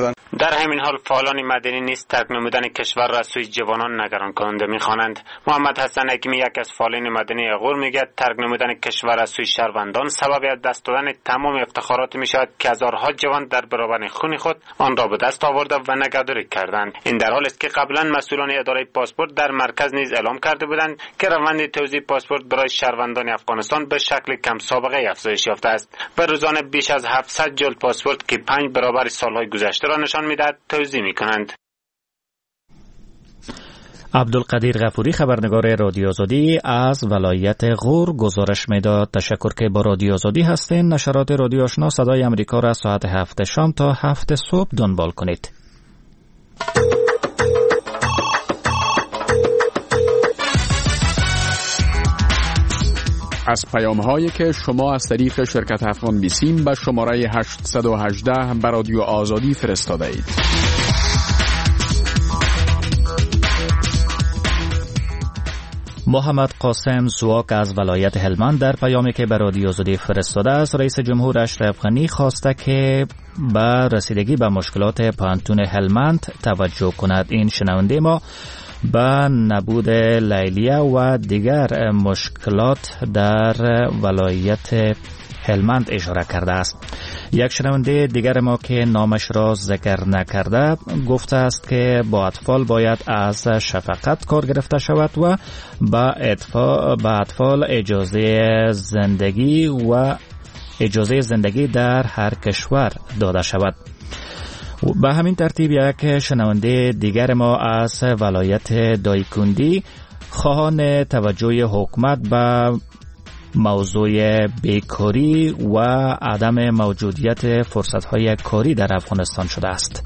در همین حال فعالان مدنی نیز ترک نمودن کشور را سوی جوانان نگران کننده می‌خوانند. محمد حسن حکیمی یک از فعالان مدنی اغور میگوید ترک نمودن کشور از سوی شهروندان سبب از دست دادن تمام افتخارات میشود که هزارها جوان در برابر خون خود آن را به دست آورده و نگهداری کردند. این در حالی است که قبلا مسئولان اداره پاسپورت در مرکز نیز اعلام کرده بودند که روند توزیع پاسپورت برای شهروندان افغانستان به شکل کم سابقه افزایش یافته است و روزانه بیش از هفتصد جلد پاسپورت که پنج برابر سالهای گذشته را نشان می‌دهد توزیع می‌کنند. عبدالقدیر غفوری خبرنگار رادیو آزادی از ولایت غور گزارش میداد. تشکر که با رادیو آزادی هستین. نشرات رادیو آشنا صدای امریکا را ساعت هفت شام تا هفت صبح دنبال کنید. از پیام هایی که شما از طریق شرکت افغان بیسیم به شماره هشتصد و هجده به رادیو آزادی فرستاده اید. محمد قاسم زواک از ولایت هلمند در پیامی که به رادیو آزادی فرستاده است رئیس جمهور اشرف غنی خواسته که به رسیدگی به مشکلات پانتون هلمند توجه کند. این شنونده ما به نبود لیلیه و دیگر مشکلات در ولایت هلمند اشاره کرده است. یک شنونده دیگر ما که نامش را ذکر نکرده گفته است که با اطفال باید از شفقت کار گرفته شود و به اطفال اجازه زندگی و اجازه زندگی در هر کشور داده شود. به همین ترتیب یک شنونده دیگر ما از ولایت دایکندی خواهان توجه حکومت به موضوع بیکاری و عدم موجودیت فرصت‌های کاری در افغانستان شده است.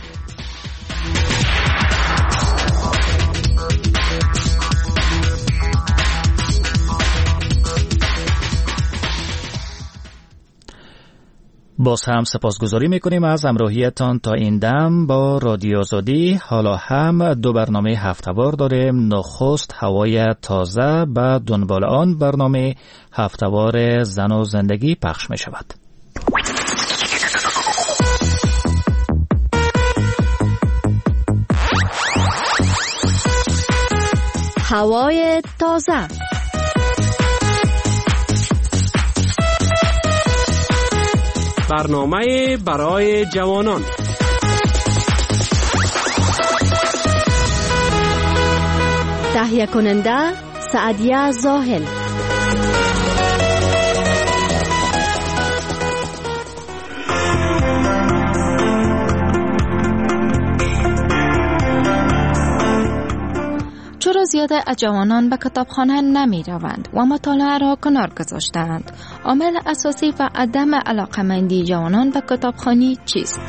باز هم سپاسگزاری میکنیم از همراهیتان تا این دم با رادیو آزادی. حالا هم دو برنامه هفته‌وار داریم. نخست هوای تازه، به دنبال آن برنامه هفته‌وار زن و زندگی پخش می شود. هوای تازه. برنامه برای جوانان. تهیه کننده سعدیه زاهل. چرا زیاده از جوانان به کتابخانه نمی روند و مطالعه را کنار گذاشتند؟ عامل اساسی و عدم علاقمندی جوانان به کتابخوانی چیست؟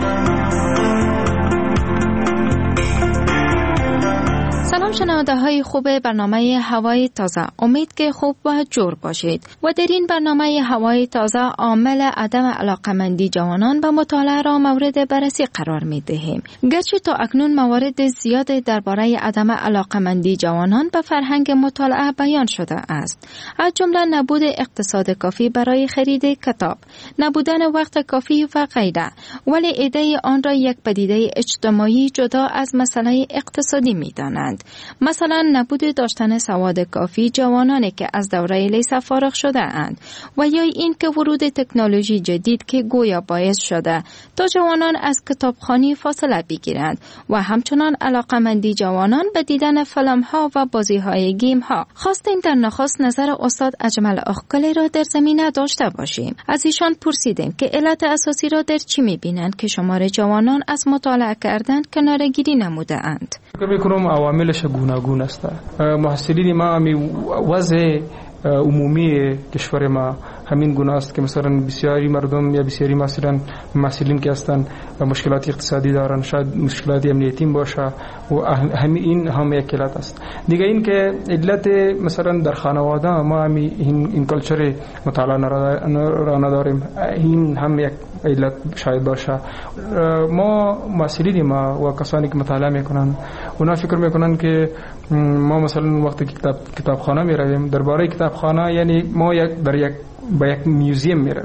سلام شنونده های خوب برنامه هوای تازه، امید که خوب و جور باشید و در این برنامه هوای تازه عامل عدم علاقمندی جوانان به مطالعه را مورد بررسی قرار می دهیم. گرچه تا اکنون موارد زیاد درباره عدم علاقمندی جوانان به فرهنگ مطالعه بیان شده است، از جمله نبود اقتصاد کافی برای خرید کتاب، نبودن وقت کافی و غیره، ولی ایده آن را یک پدیده اجتماعی جدا از مسئله اقتصادی می دانند. مثلا نبود داشتن سواد کافی جوانانی که از دوره لیسه فارغ شده اند و یا این که ورود تکنولوژی جدید که گویا باعث شده تا جوانان از کتابخوانی فاصله بگیرند و همچنان علاقمندی جوانان به دیدن فیلم ها و بازی های گیم ها. خواستیم در نخست نظر استاد اجمل اخکلی را در زمینه داشته باشیم. از ایشان پرسیدیم که علت اساسی را در چی می‌بینند که شمار جوانان از مطالعه کردن کناره‌گیری نموده اند. فکر می‌کنم عواملش گوناگون است. محصلین ما می وضع عمومی کشور ما همین گونه است که مثلا بسیاری مردم یا بسیاری مثلا مسئولین که هستند مشکلات اقتصادی دارن، شاید مشکلات امنیتی باشه و همین این هم یک علت است. دیگه این که علت مثلا در خانواده ما هم این این کلچر مطالعه را نداریم، این هم یک علت شاید باشه. ما مسئولین ما و کسانی که مطالعه میکنن اونا فکر میکنن که ما مثلا وقتی کتاب کتابخانه میرویم، درباره کتابخانه یعنی ما یک در یک با یک میوزیم میرویم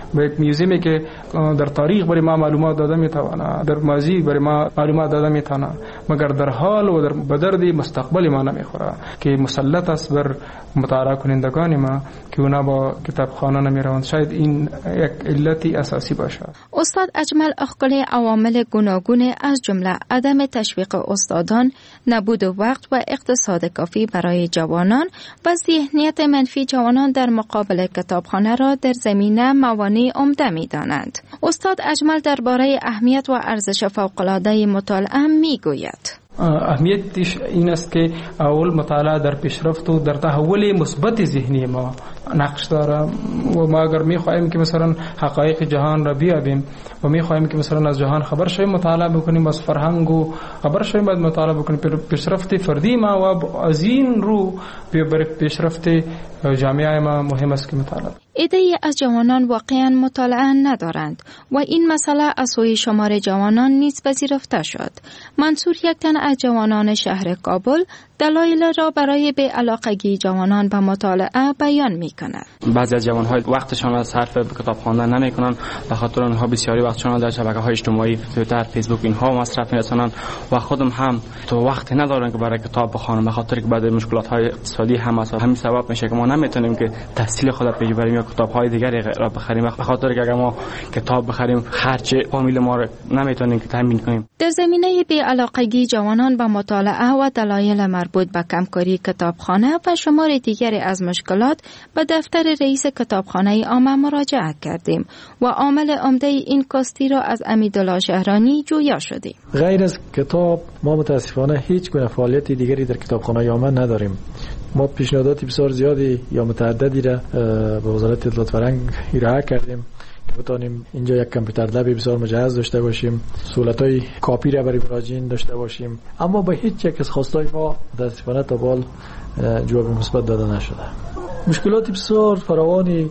به یک میوزیمی که در تاریخ برای ما معلومات داده میتونه، در ماضی برای ما معلومات داده میتونه، مگر در حال و در بدرد مستقبل ما نمیخوره که مسلط است بر مطالعه کنندگان ما که اونا با کتابخانه نمیروند. شاید این یک علتی اساسی باشه. استاد اجمل اخقلی عوامل گوناگون از جمله عدم تشویق استادان، نبود وقت و اقتصاد کافی برای جوانان و ذهنیت منفی جوانان در مقابل کتابخانه را در زمینه موانع عمده می‌دانند. استاد اجمل درباره اهمیت و ارزش فوق‌العاده مطالعه می‌گوید. اهمیتش این است که اول مطالعه در پیشرفت و در تحول مثبت ذهنی ما نقش داره و ما اگر می‌خواهیم که مثلا حقایق جهان را بیابیم و می‌خواهیم که مثلا از جهان خبر شویم، مطالعه بکنیم، از فرهنگ و خبر شویم، بعد مطالعه بکنیم. پیشرفت فردی ما و از این رو برای پیشرفت جامعه ما مهم است که مطالعه. عده‌ای از جوانان واقعا مطالعه ندارند و این مسئله از سوی شمار جوانان نیز پذیرفته شد. منصور یک تن از جوانان شهر کابل دلایل را برای بی‌علاقگی جوانان به مطالعه بیان می‌کند. بعضی از جوان‌ها وقتشان را صرف کتاب خواندن نمی‌کنند، به خاطر آنها بسیاری وقتشان را در شبکه‌های اجتماعی، توییتر، فیسبوک اینها مصرف می‌کنند و خودم هم تو وقت ندارم که برای کتاب بخوانم، به خاطر که بعد مشکلات‌های اقتصادی هم از همین سبب میشه که ما نمی‌تونیم که تحصیل خود را پیش ببریم یا کتاب‌های دیگری را بخریم، به خاطر که اگر ما کتاب بخریم خرج فامیل ما را نمی‌تونیم که تامین کنیم. در زمینه بی‌علاقگی جوانان به مطالعه و دلایل مربوط به کمکاری کتابخانه و شمار دیگری از مشکلات به دفتر رئیس کتابخانه عامه مراجعه کردیم و عامل عمده این کاستی را از امیدالله شهرانی جویا شدیم. غیر از کتاب ما متاسفانه هیچ گونه فعالیت دیگری در کتابخانه عامه نداریم. ما پیشنهادات بسیار زیادی یا متعددی را به وزارت اطلاعات و فرهنگ ارائه کردیم که بتانیم اینجا یک کامپیوتر لب بسیار مجهز داشته باشیم، سهولت‌های کاپی را برای مراجعین داشته باشیم، اما به هیچ یک از خواستای ما متاسفانه تا بال جواب مثبت داده نشده. مشکلات بسیار فراوانی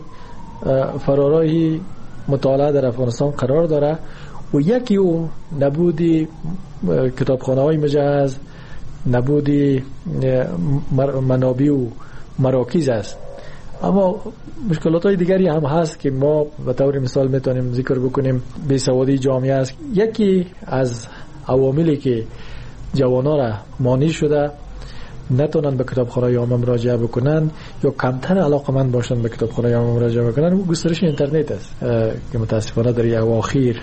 فرارای مطالعه در افغانستان قرار داره و یکی او نبودی کتابخانه‌های مجهز، نبودی منابع و مراکز است. اما مشکلات های دیگری هم هست که ما به طور مثال میتونیم ذکر بکنیم. بیسوادی جامعه است یکی از عواملی که جوانان را مانع شده نتونن به کتابخانه عامه مراجعه بکنن یا کمتر علاقمند باشن به کتابخانه عامه مراجعه بکنن و گسترش اینترنت است که متاسفانه در اواخر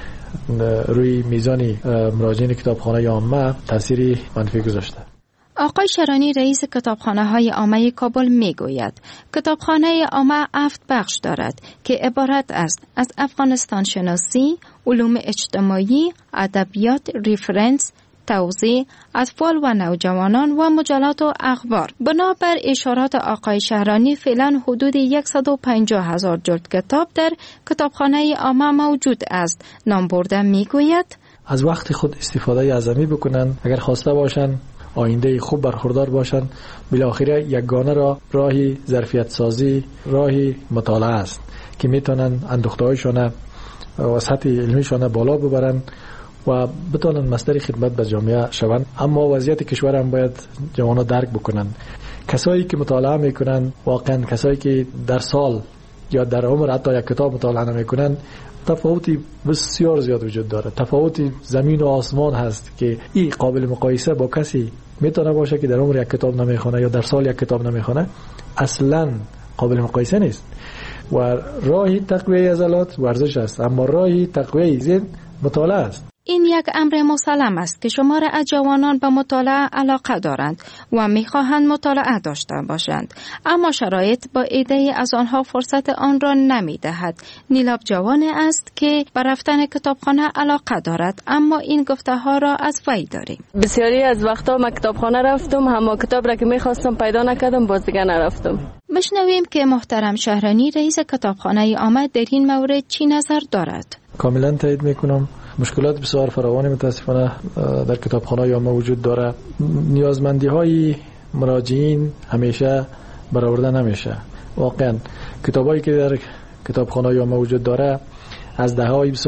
روی میزان مراجعین کتابخانه عامه تاثیری منفی گذاشته. آقای شهرانی رئیس کتابخانه های عامه کابل می گوید کتابخانه عامه هفت بخش دارد که عبارت است از افغانستان شناسی، علوم اجتماعی، ادبیات، ریفرنس، توزیع، اطفال و نوجوانان و مجلات و اخبار. بنابر اشارات آقای شهرانی فعلا حدود صد و پنجاه هزار جلد کتاب در کتابخانه عامه موجود است. نام برده می گوید از وقت خود استفاده اعظمی بکنن، اگر خواسته باشن آینده خوب برخوردار باشن، بالاخره یگانه را راهی ظرفیت سازی، راهی مطالعه است که میتونن اندوخته‌هایشون و سطح علمیشون بالا ببرن و بتونن مصدر خدمت به جامعه شوند. اما وضعیت کشور هم باید جوانا درک بکنن. کسایی که مطالعه میکنن واقعا کسایی که در سال یا در عمر حتی یک کتاب مطالعه نمیکنن تفاوتی بسیار زیاد وجود داره. تفاوتی زمین و آسمان هست که این قابل مقایسه با کسی میتونه باشه که در عمر یک کتاب نمیخونه یا در سال یک کتاب نمیخونه. اصلا قابل مقایسه نیست. و راهی تقویه عضلات ورزش است، اما راهی تقویه ذهن مطالعه است. این یک امر مسلم است که شمار از جوانان به مطالعه علاقه دارند و میخواهند مطالعه داشته باشند، اما شرایط با عده‌ای از آنها فرصت آن را نمیدهد. نیلاب جوان است که به رفتن کتابخانه علاقه دارد، اما این گفته ها را از وی داریم. بسیاری از وقتا من کتابخانه رفتم، اما کتاب را که میخواستم پیدا نکردم، باز دیگه نرفتم. بشنویم که محترم شهرانی رئیس کتابخانه عامه در این مورد چی نظر دارد. کاملا تایید میکنم. مشکلات بسیار فراوانی متاسفانه در کتابخانه عامه وجود داره. نیازمندی های مراجعین همیشه برآورده نمیشه. واقعا کتابایی که در کتابخانه عامه وجود داره از دههای بسیار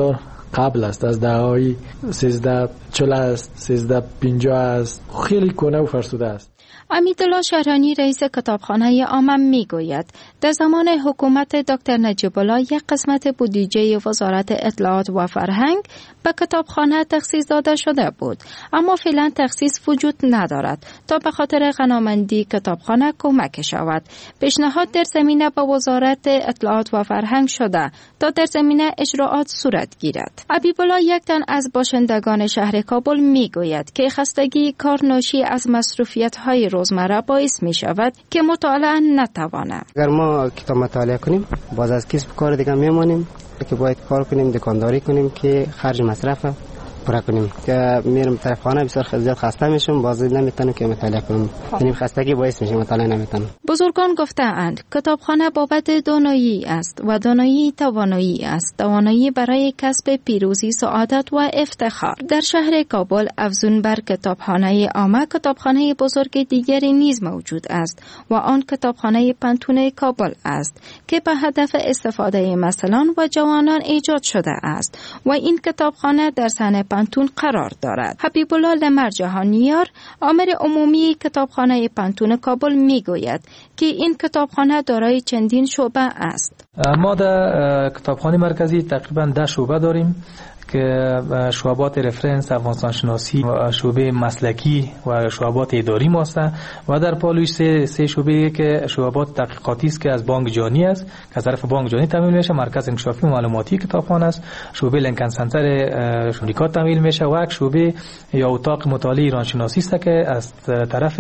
قبل است، از دهه‌های سیزده چهل است، سیزده پنجاه است، خیلی کهنه و فرسوده است. امیدالله شهرانی رئیس کتابخانه عامه میگوید در زمان حکومت دکتر نجیب الله یک قسمت بودجه وزارت اطلاعات و فرهنگ به کتابخانه تخصیص داده شده بود، اما فعلا تخصیص وجود ندارد تا به خاطر غنامندی کتابخانه کمک شود. پیشنهاد در زمینه با وزارت اطلاعات و فرهنگ شده تا در زمینه اجراعات صورت گیرد. حبیبالله یک تن از باشندگان شهر کابل میگوید که خستگی کار ناشی از مصروفیت‌های روزمره باعث می شود که مطالعه نتوانم. اگر ما کتاب مطالعه کنیم باز از کسب کار دیگه میمانیم که باید کار کنیم، دکانداری کنیم که خرج مصرف پورا کنیم. که میرم طرف خانه بسیار زیاد خسته میشم، باز نمیتونم که مطالعه کنم، یعنی خستگی باعث میشه مطالعه نمیتونم. بزرگان گفته‌اند کتابخانه بابت دانایی است و دانایی توانایی است، توانایی برای کسب پیروزی، سعادت و افتخار. در شهر کابل افزون بر کتابخانه عامه کتابخانه بزرگ دیگری نیز موجود است و آن کتابخانه پنتون کابل است که به هدف استفاده مثلان و جوانان ایجاد شده است و این کتابخانه در سن پنتون قرار دارد. حبیبالله لمر جهانیار آمر عمومی کتابخانه پنتون کابل میگوید که این کتابخانه دارای چندین شعبه است. ما در کتابخانه مرکزی تقریبا ده شعبه داریم که شعبات رفرنس، افغانستان شناسی، شعبه مسلکی و شعبات اداری ماست و در پالوش سه, سه شعبه که شعبات تحقیقاتی است که از بانک جهانی است که از طرف بانک جهانی تامین میشه، مرکز انکشافی و معلوماتی کتابخانه است، شعبه لینکن سنتر آمریکا تامین میشه و یک شعبه یا اتاق مطالعه ایران شناسی است که از طرف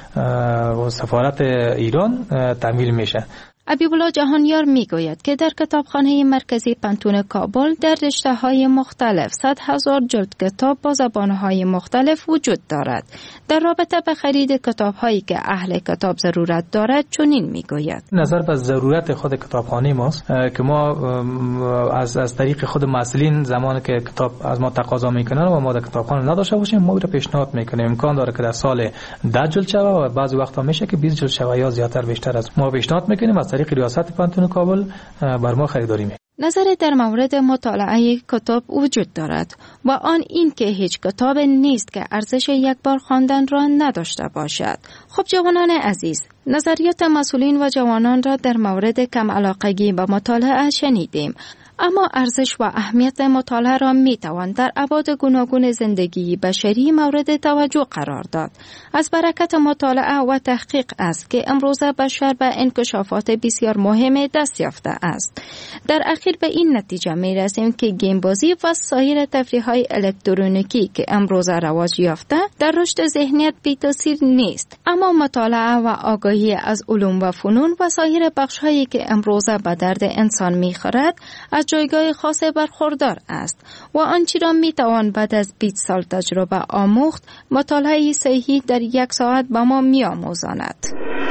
سفارت ایران تامین میشه. حبیبالله جهانیار میگوید که در کتابخانه مرکزی پنتون کابل در رشته‌های مختلف صد هزار جلد کتاب با زبان‌های مختلف وجود دارد. در رابطه به خرید کتاب‌هایی که اهل کتاب ضرورت دارد چنین میگوید: نظر به ضرورت خود کتابخانه ماست که ما از از طریق خود مسئولین زمانی که کتاب از ما تقاضا میکنن و ما در کتابخانه نداشته باشیم ما رو پیشنهاد میکنیم. امکان داره که در سال ده جلد شود و بعضی وقتا میشه که بیست جلد شود یا زیاتر بیشتر از ما پیشنهاد میکنیم. از طریق ریاست پنتون کابل بر ما خریداری میکنه. نظر در مورد مطالعه کتاب وجود دارد و آن این که هیچ کتاب نیست که ارزش یک بار خواندن را نداشته باشد. خب جوانان عزیز، نظریات مسئولین و جوانان را در مورد کم علاقگی به مطالعه شنیدیم، اما ارزش و اهمیت مطالعه را می توان در ابعاد گوناگون زندگی بشری مورد توجه قرار داد. از برکت مطالعه و تحقیق است که امروزه بشر به انکشافات بسیار مهم دست یافته است. در اخیر به این نتیجه می رسیم که گیم بازی و سایر تفریح‌های الکترونیکی که امروزه رواج یافته در رشد ذهنیت بی تاثیر نیست، اما مطالعه و آگاهی از علوم و فنون و سایر بخش‌هایی که امروزه به درد انسان می‌خورد از جایگاه خاص برخوردار است و آنچه را می توان بعد از بیست سال تجربه آموخت مطالعه صحیح در یک ساعت به ما می آموزاند.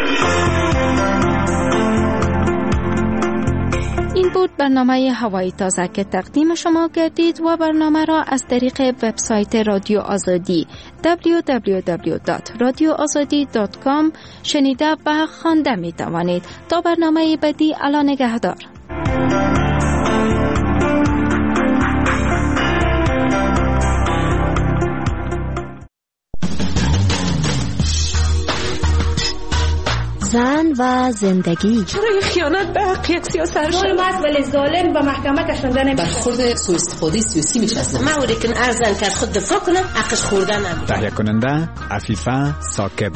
این بود برنامه هوای تازه که تقدیم شما گردید و برنامه را از طریق وبسایت رادیو آزادی دبلیو دبلیو دبلیو دات رادیو آزادی دات کام شنیده و خوانده می توانید. تا برنامه بعدی، الا نگهدار. زن و زندگی. چرا خیانت به حق یک سیاست ظلم است ولی ظالم به محکمه کشنده نمیشه. برخورد سوء استفاده سیاسی میشه. ما ولی که ارزن کرد خود دفاع کنم حقش خوردن نمیشه. تهیه کننده عفیفه ساکب.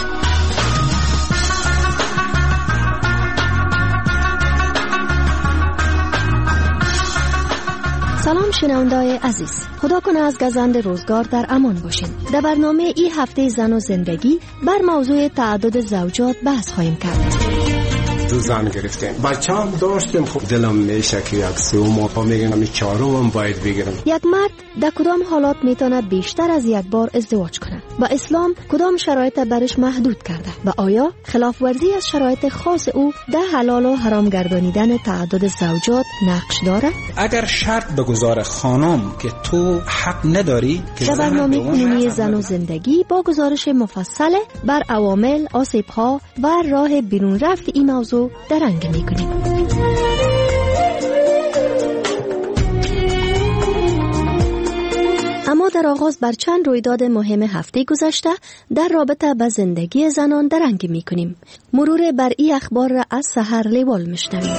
سلام شنونده‌های عزیز، خدا کنه از گزند روزگار در امان باشین. در برنامه این هفته زن و زندگی بر موضوع تعدد زوجات بحث خواهیم کرد. دو زن گرفتیم، بچه هم داشتیم، خب دلم میشه که یک سوم پا میگم می چهارم هم باید بگیرم. یک مرد در کدام حالات میتونه بیشتر از یک بار ازدواج کنه؟ و اسلام کدام شرایط برش محدود کرده؟ و آیا خلاف ورزی از شرایط خاص او در حلال و حرام گردانیدن تعدد زوجات نقش داره؟ اگر شرط بگذاره خانم که تو حق نداری که در برنامه کنونی زن و زندگی با گزارش مفصل بر عوامل، آسیب‌ها و راه بیرون رفت این موضوع درنگ میکنیم. در آغاز بر چند رویداد مهم هفته گذشته در رابطه با زندگی زنان درنگ می کنیم. مرور بر این اخبار را از سحر لیوال میشنویم.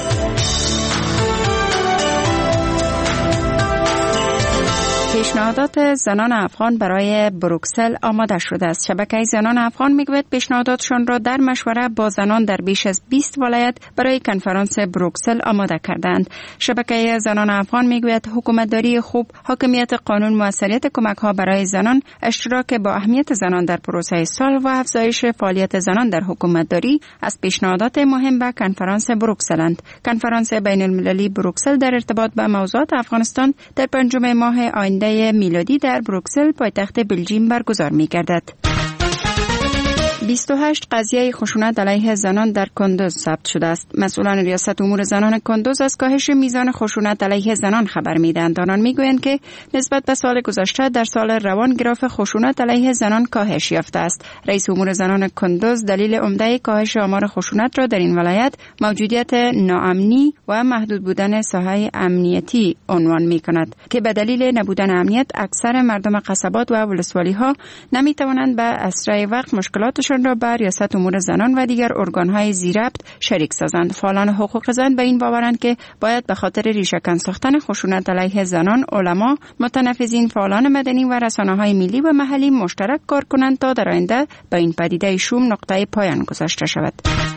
پیشنهادات زنان افغان برای بروکسل آماده شده است. شبکه زنان افغان میگوید پیشنهاداتشان را در مشوره با زنان در بیش از بیست ولایت برای کنفرانس بروکسل آماده کردند. شبکه زنان افغان میگوید حکومتداری خوب، حاکمیت قانون، موثریت کمک ها برای زنان، اشتراک با اهمیت زنان در پروسه صلح و افزایش فعالیت زنان در حکومتداری از پیشنهادات مهم به کنفرانس بروکسلند. کنفرانس بین المللی بروکسل در ارتباط با موضوعات افغانستان در پنجم ماه آینده میلادی در بروکسل پایتخت بلژیم برگزار می‌گردد. بیست و هشت قضیه خشونت علیه زنان در کندوز ثبت شده است. مسئولان ریاست امور زنان کندوز از کاهش میزان خشونت علیه زنان خبر میدهند. آنان میگویند که نسبت به سال گذشته در سال روان گراف خشونت علیه زنان کاهش یافته است. رئیس امور زنان کندوز دلیل عمده کاهش آمار خشونت را در این ولایت موجودیت ناامنی و محدود بودن ساحه امنیتی عنوان میکند که به دلیل نبودن امنیت اکثر مردم قصبات و ولسوالی‌ها نمیتوانند به اسرع وقت مشکلاتشان را بر ریاست امور زنان و دیگر ارگان‌های ذی‌ربط شریک سازند. فعالان حقوق زن به این باورند که باید به خاطر ریشه‌کن ساختن خشونت علیه زنان، علما، متنفذین، فعالان مدنی و رسانه‌های ملی و محلی مشترک کار کنند تا در آینده به این پدیده شوم نقطه پایان گذاشته شود.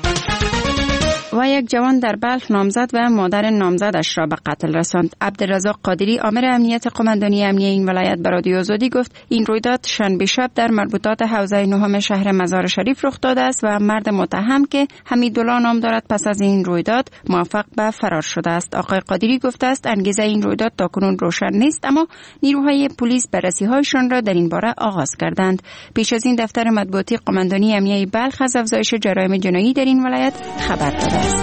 و یک جوان در بلخ نامزد و مادر نامزدش را به قتل رساند. عبدالرزاق قادری آمر امنیت قماندانی امنیه این ولایت به رادیو آزادی گفت این رویداد شنبه شب در مربوطات حوزه نهم شهر مزار شریف رخ داده است و مرد متهم که حمیدالله نام دارد پس از این رویداد موفق به فرار شده است. آقای قادری گفته است انگیزه این رویداد تاکنون روشن نیست، اما نیروهای پلیس بررسی‌هایشان را در این باره آغاز کردند. پیش از این دفتر مطبوعاتی قماندانی امنیه بلخ از افزایش جرایم جنایی در این ولایت خبر داده است.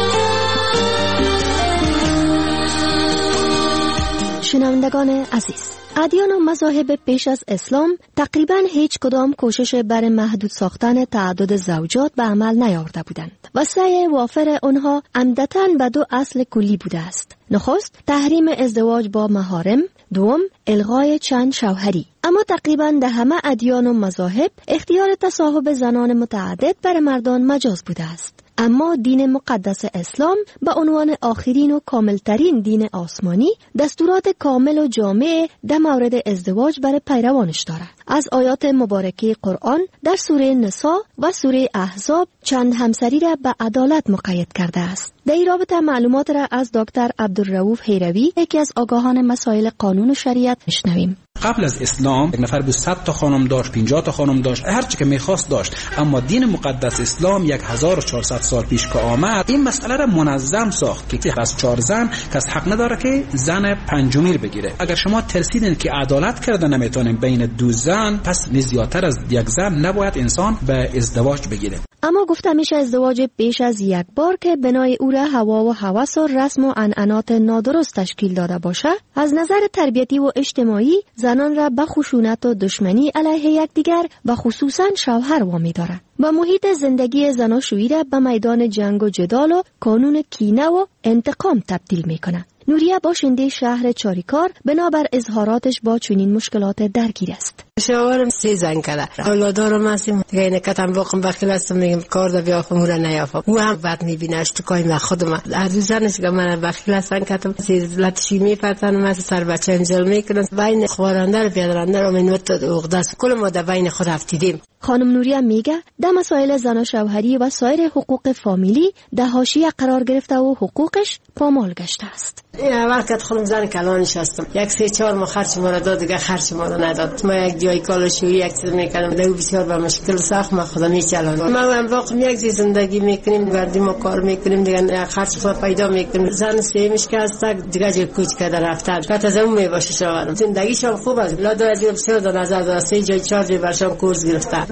شنوندگان عزیز، ادیان و مذاهب پیش از اسلام تقریباً هیچ کدام کوشش بر محدود ساختن تعدد زوجات به عمل نیاورده بودند و سعی وافر آنها عمدتاً به دو اصل کلی بوده است. نخست تحریم ازدواج با محارم، دوم الغای چند شوهری. اما تقریباً در همه ادیان و مذاهب اختیار تصاحب زنان متعدد بر مردان مجاز بوده است. اما دین مقدس اسلام به عنوان آخرین و کاملترین دین آسمانی دستورات کامل و جامع در مورد ازدواج برای پیروانش دارد. از آیات مبارکه قرآن در سوره نساء و سوره احزاب چند همسری را به عدالت مقید کرده است. در این رابطه معلومات را از دکتر عبدالرؤوف حیروی، یکی از آگاهان مسائل قانون و شریعت، میشنویم. قبل از اسلام یک نفر به صد تا خانم داشت، پنجاه تا خانم داشت، هر چی که میخواست داشت. اما دین مقدس اسلام یک هزار و چهارصد سال پیش که آمد این مسئله را منظم ساخت که از چهار زن کس حق نداره که زن پنجمی بگیره. اگر شما ترسیدین که عدالت کرده نمیتونین بین دو زن، پس زیادتر از یک زن نباید انسان به ازدواج بگیره. اما گفته میشه ازدواج بیش از یک بار که بنای او را هوا و هوس و رسم و عنعنات نادرست تشکیل داده باشه، از نظر تربیتی و اجتماعی زنان را به خشونت و دشمنی علیه یکدیگر و خصوصا شوهر وامی دارد و محیط زندگی زناشویی را به میدان جنگ و جدال و قانون کینه و انتقام تبدیل میکنه. نوریه باشنده شهر چاریکار بنابر اظهاراتش با چنین مشکلات درگیر است. شوهرم سه زن کرده، اولادارم هستیم دیگه، اینه کتم واقعا بخیل هستم، میگم کار دا بیافم او را نیافم، او هم بد میبینه اشتکای من خودم هر دو زنش که من بخیل هستم کتم لطشی میپرتن مثل سر بچه انجل میکنن بین خوارنده رو بیادرنده رو منوت اغده است. کل ما در بین خود هفتیدیم. خانم نوریه میگه در مسائل زن و شوهری و سایر حقوق فامیلی در حاشیه قرار گرفته و حقوقش پامال گشته است. این اول که خودم زن کلانش هستم، یک سه چهار ما خرچ ما را داد، دیگه خرچ ما را نداد. ما یک جای کالشویی یک چیز میکردم، دیگه بسیار به مشکل سخت ما خدا میچلان. ما هم واقعا یک جای زندگی میکنیم، گردیم ما کار میکنیم، دیگه خرچ خود پیدا میکنیم. زن سیمش که هست دیگه جای کوچ کرده رفته، که از اون میباشه شوهرم. زندگیشون خوب است، لا دو از بسیار در نظر داشته، جای چهار جای برشان کورس گرفته.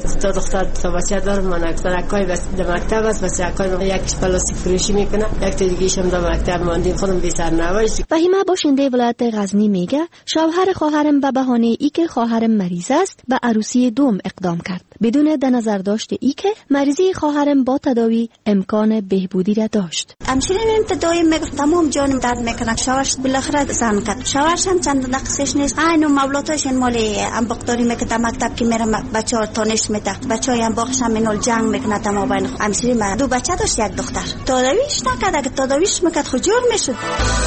تا دختر تا بچه دارم، من اکثر اکای بس در مکتب است، بس اکای یکیش پلاستیک فروشی میکنه، یک تا دیگه‌ش هم در مکتب ماندیم، خودم بی سرنوشت. فهیمه باشنده ولایت غزنی میگه شوهر خواهرم به بهانه ای که خواهرم مریض است به عروسی دوم اقدام کرد، بدون در نظر داشت ای که مریضی خواهرم با تداوی امکان بهبودی را داشت. همچنین تداوی میگه تمام جانم درد میکنه، شوهرش بالاخره زن کرد، شوهرش هم چند نقصش نیست، اینو مولاتش مالی ام دکتری میگه در مکتب که میره بچه‌ها تونش میده، بچه‌ها هم باخش هم اینول جنگ میکنه تمام بین همسری ما دو بچه داشت، یک دختر. تداویش نکرد، اگه تداویش میکرد خود جور میشد.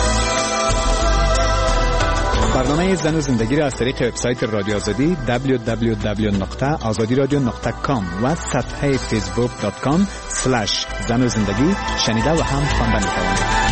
برنامه زن و زندگی را از طریق وبسایت رادیو آزادی دبلیو دبلیو دبلیو دات آزادی رادیو دات کام و صفحه فیسبوک دات کام اسلش زن و زندگی شنیده و هم خوانده می‌توانید.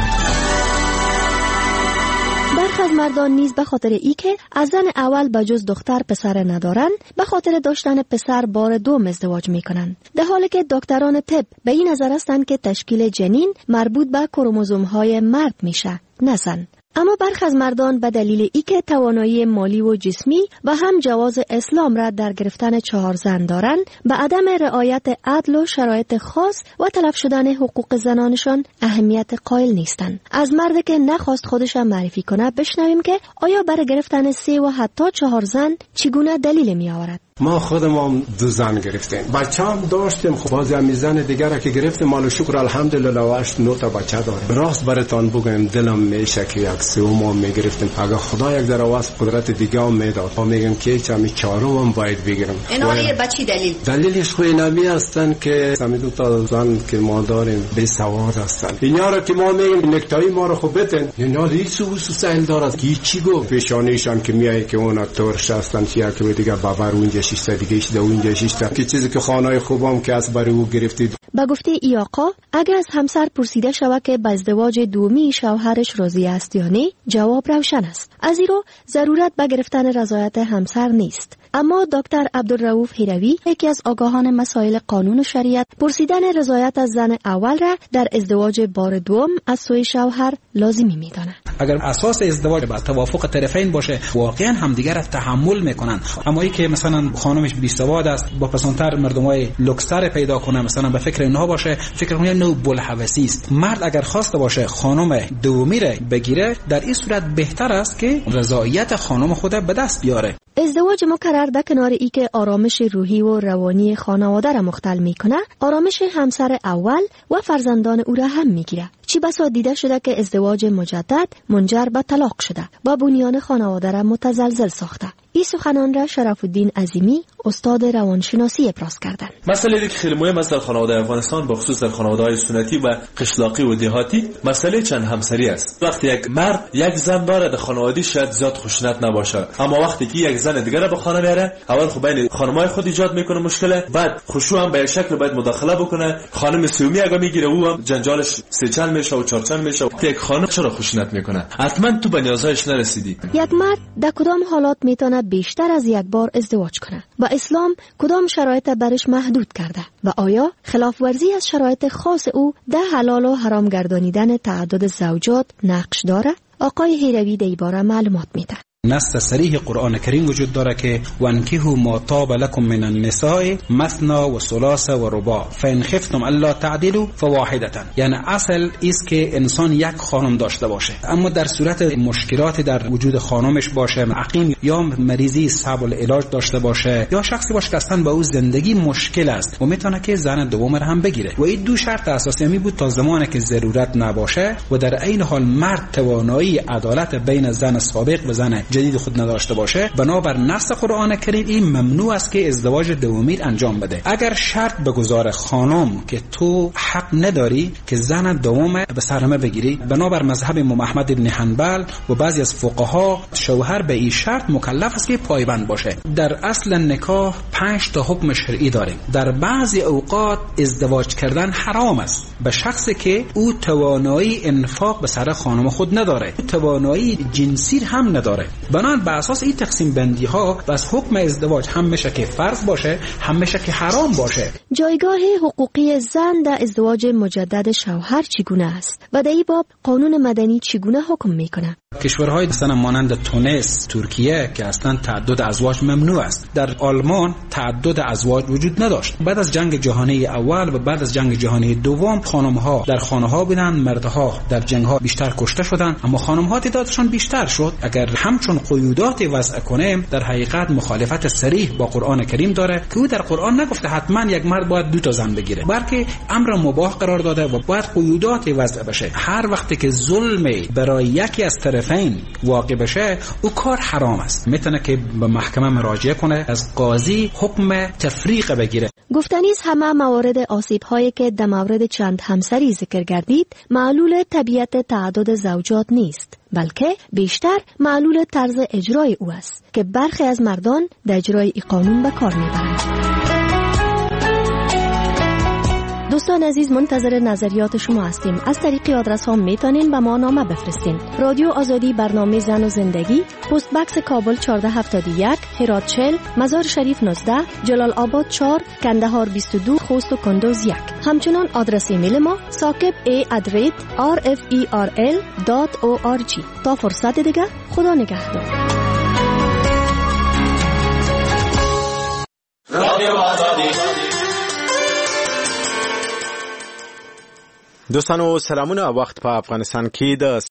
برخی از مردان نیز به خاطر ای که از زن اول به جز دختر پسر ندارند، به خاطر داشتن پسر بار دوم ازدواج میکنند، در حالی که دکتران طب به این نظر هستند که تشکیل جنین مربوط به کروموزوم های مرد میشه، نه زن. اما برخی از مردان به دلیل ای که توانایی مالی و جسمی و هم جواز اسلام را در گرفتن چهار زن دارند، به عدم رعایت عدل و شرایط خاص و تلف شدن حقوق زنانشان اهمیت قائل نیستند. از مردی که نخواست خودش معرفی کنه بشنویم که آیا برای گرفتن سه و حتی چهار زن چگونه دلیل می آورد. ما خودم هم دو زن گرفتیم، بچه هم داشتیم، خب بازی هم زن دیگر که گرفتیم، مال شکر الحمدلله واشت نو تا بچه داریم. راست براتون بگم دلم میشه که یک سوم هم میگرفتیم، اگه خدا یک در آواز قدرت دیگه هم میداد، ما میگم که چمی چهارم هم باید بگیرم. اینا یه بچی دلیل دلیلش خوی نبی هستن که سمی دو تا زن که ما داریم بی سواد هستن، اینا رو که ما میگیم نکتایی ما رو خوب بتن، اینا ریس و سوسایل دارد کی چی گو پیشانیشان که میای که اون ترش هستن چیا که دیگه باور اونجا شش دیگه ایش دو اینجا شش تا که چیزی که خانه‌های خوبم که از برای او گرفتید. با گفته ای آقا اگر از همسر پرسیده شود که با ازدواج دومی شوهرش راضی است یا نه، جواب روشن است، از این رو ضرورت به گرفتن رضایت همسر نیست. اما دکتر عبدالرؤوف هیروی، یکی از آگاهان مسائل قانون و شریعت، پرسیدن رضایت از زن اول را در ازدواج بار دوم از سوی شوهر لازمی می‌داند. اگر اساس ازدواج با توافق طرفین باشه، واقعا همدیگر را تحمل میکنن. اما ای که مثلا خانمش بی سواد است، با پسانتر مردمای لوکستر پیدا کنه، مثلا به فکر اینها باشه، فکر کنه نو بلحوثی است. مرد اگر خواسته باشه خانم دومی را بگیره، در این صورت بهتر است که رضایت خانم خود به دست بیاره. ازدواج مکرر در کنار ای که آرامش روحی و روانی خانواده را مختل میکنه، آرامش همسر اول و فرزندان او را هم میگیره. چی بسا دیده شده که ازدواج مجدد منجر به طلاق شده و بنیان خانواده را متزلزل ساخته. این سخنان را شرف الدین عظیمی، استاد روانشناسی، ابراز کردند. مسئله که خیلی مهم است در خانواده افغانستان، به خصوص در خانواده‌های سنتی و قشلاقی و دهاتی، مسئله چند همسری است. وقتی یک مرد یک زن داره در خانواده شاید زیاد خوشنط نباشه، اما وقتی که یک زن دیگه را به خانه میاره، اول خب بین خانمای خود ایجاد میکنه مشکل، بعد خشوع هم به شکل باید مداخله بکنه. خانم سومی اگه میگیره او هم جنجالش سه چند میشه و چهار چند میشه. یک خانم چرا خوشنط میکنه؟ حتما تو به نیازهایش نرسیدی. یک مرد در کدام حالات میتونه بیشتر از یک بار ازدواج کنه و اسلام کدام شرایط برش محدود کرده و آیا خلاف ورزی از شرایط خاص او در حلال و حرام گردانیدن تعدد زوجات نقش داره؟ آقای هیروی در این باره معلومات میده. نص صریح قرآن کریم وجود داره که وانکحوا ما طاب لكم من النساء مثنى و ثلاث و رباع فان خفتم الا تعدلوا فواحده. یعنی اصل است که انسان یک خانم داشته باشه، اما در صورت مشکلات در وجود خانمش باشه، عقیم یا مریضی صعب العلاج داشته باشه، یا شخصی باشه که اصلا با او زندگی مشکل است و میتونه که زن دوم را هم بگیره. و این دو شرط اساسی می بود تا زمانی که ضرورت نباشه و در عین حال مرد توانایی عدالت بین زن سابق و زن جدید خود نداشته باشه، بنابر نص قرآن کریم این ممنوع است که ازدواج دومی انجام بده. اگر شرط بگذاره خانم که تو حق نداری که زن دوم به سرمه بگیری، بنابر مذهب امام احمد ابن حنبل و بعضی از فقها شوهر به این شرط مکلف است که پایبند باشه. در اصل نکاح پنج تا حکم شرعی داره. در بعضی اوقات ازدواج کردن حرام است به شخصی که او توانایی انفاق به سر خانم خود نداره، توانایی جنسی هم نداره. بنابراین بر اساس این تقسیم بندی ها بس حکم ازدواج هم میشه که فرض باشه، هم میشه که حرام باشه. جایگاه حقوقی زن در ازدواج مجدد شوهر چگونه است و در این باب قانون مدنی چگونه حکم میکنه؟ کشورهای مثلا مانند تونس، ترکیه که اصلا تعدد ازواج ممنوع است. در آلمان تعدد ازواج وجود نداشت. بعد از جنگ جهانی اول و بعد از جنگ جهانی دوم خانم‌ها در خانه‌ها بودن، مردها در جنگ‌ها بیشتر کشته شدند، اما خانم‌ها تعدادشان بیشتر شد. اگر همچون قیودات وضع کنیم در حقیقت مخالفت صریح با قرآن کریم داره که او در قرآن نگفته حتما یک مرد باید دو تا زن بگیره، بلکه امر مباح قرار داده و باید قیودات وضع بشه. هر وقتی که ظلمی برای یکی از طرفین واقع بشه او کار حرام است. میتونه که به محکمه مراجعه کنه، از قاضی حکم تفریق بگیره. گفتنیست همه موارد آسیب هایی که در مورد چند همسری ذکر گردید معلول طبیعت تعدد زوجات نیست، بلکه بیشتر معلول طرز اجرای او است که برخی از مردان در اجرای این قانون به کار میبرند. دوستان عزیز، منتظر نظریات شما هستیم. از طریق آدرس ها میتونین به ما نامه بفرستین. رادیو آزادی، برنامه زن و زندگی، پست بکس کابل چهارده هفتاد و یک، هرات چهل، مزار شریف نوزده، جلال آباد چهار، کندهار بیست و دو، خوست و کندوز یک. همچنان آدرس ایمیل ما ثاقب ای ادریت آر اف ای آر ال دات او آر جی. تا فرصت دیگه، خدا نگهدار. رادیو آزادی. دوستانو سلامونه. وخت په افغانستان کې د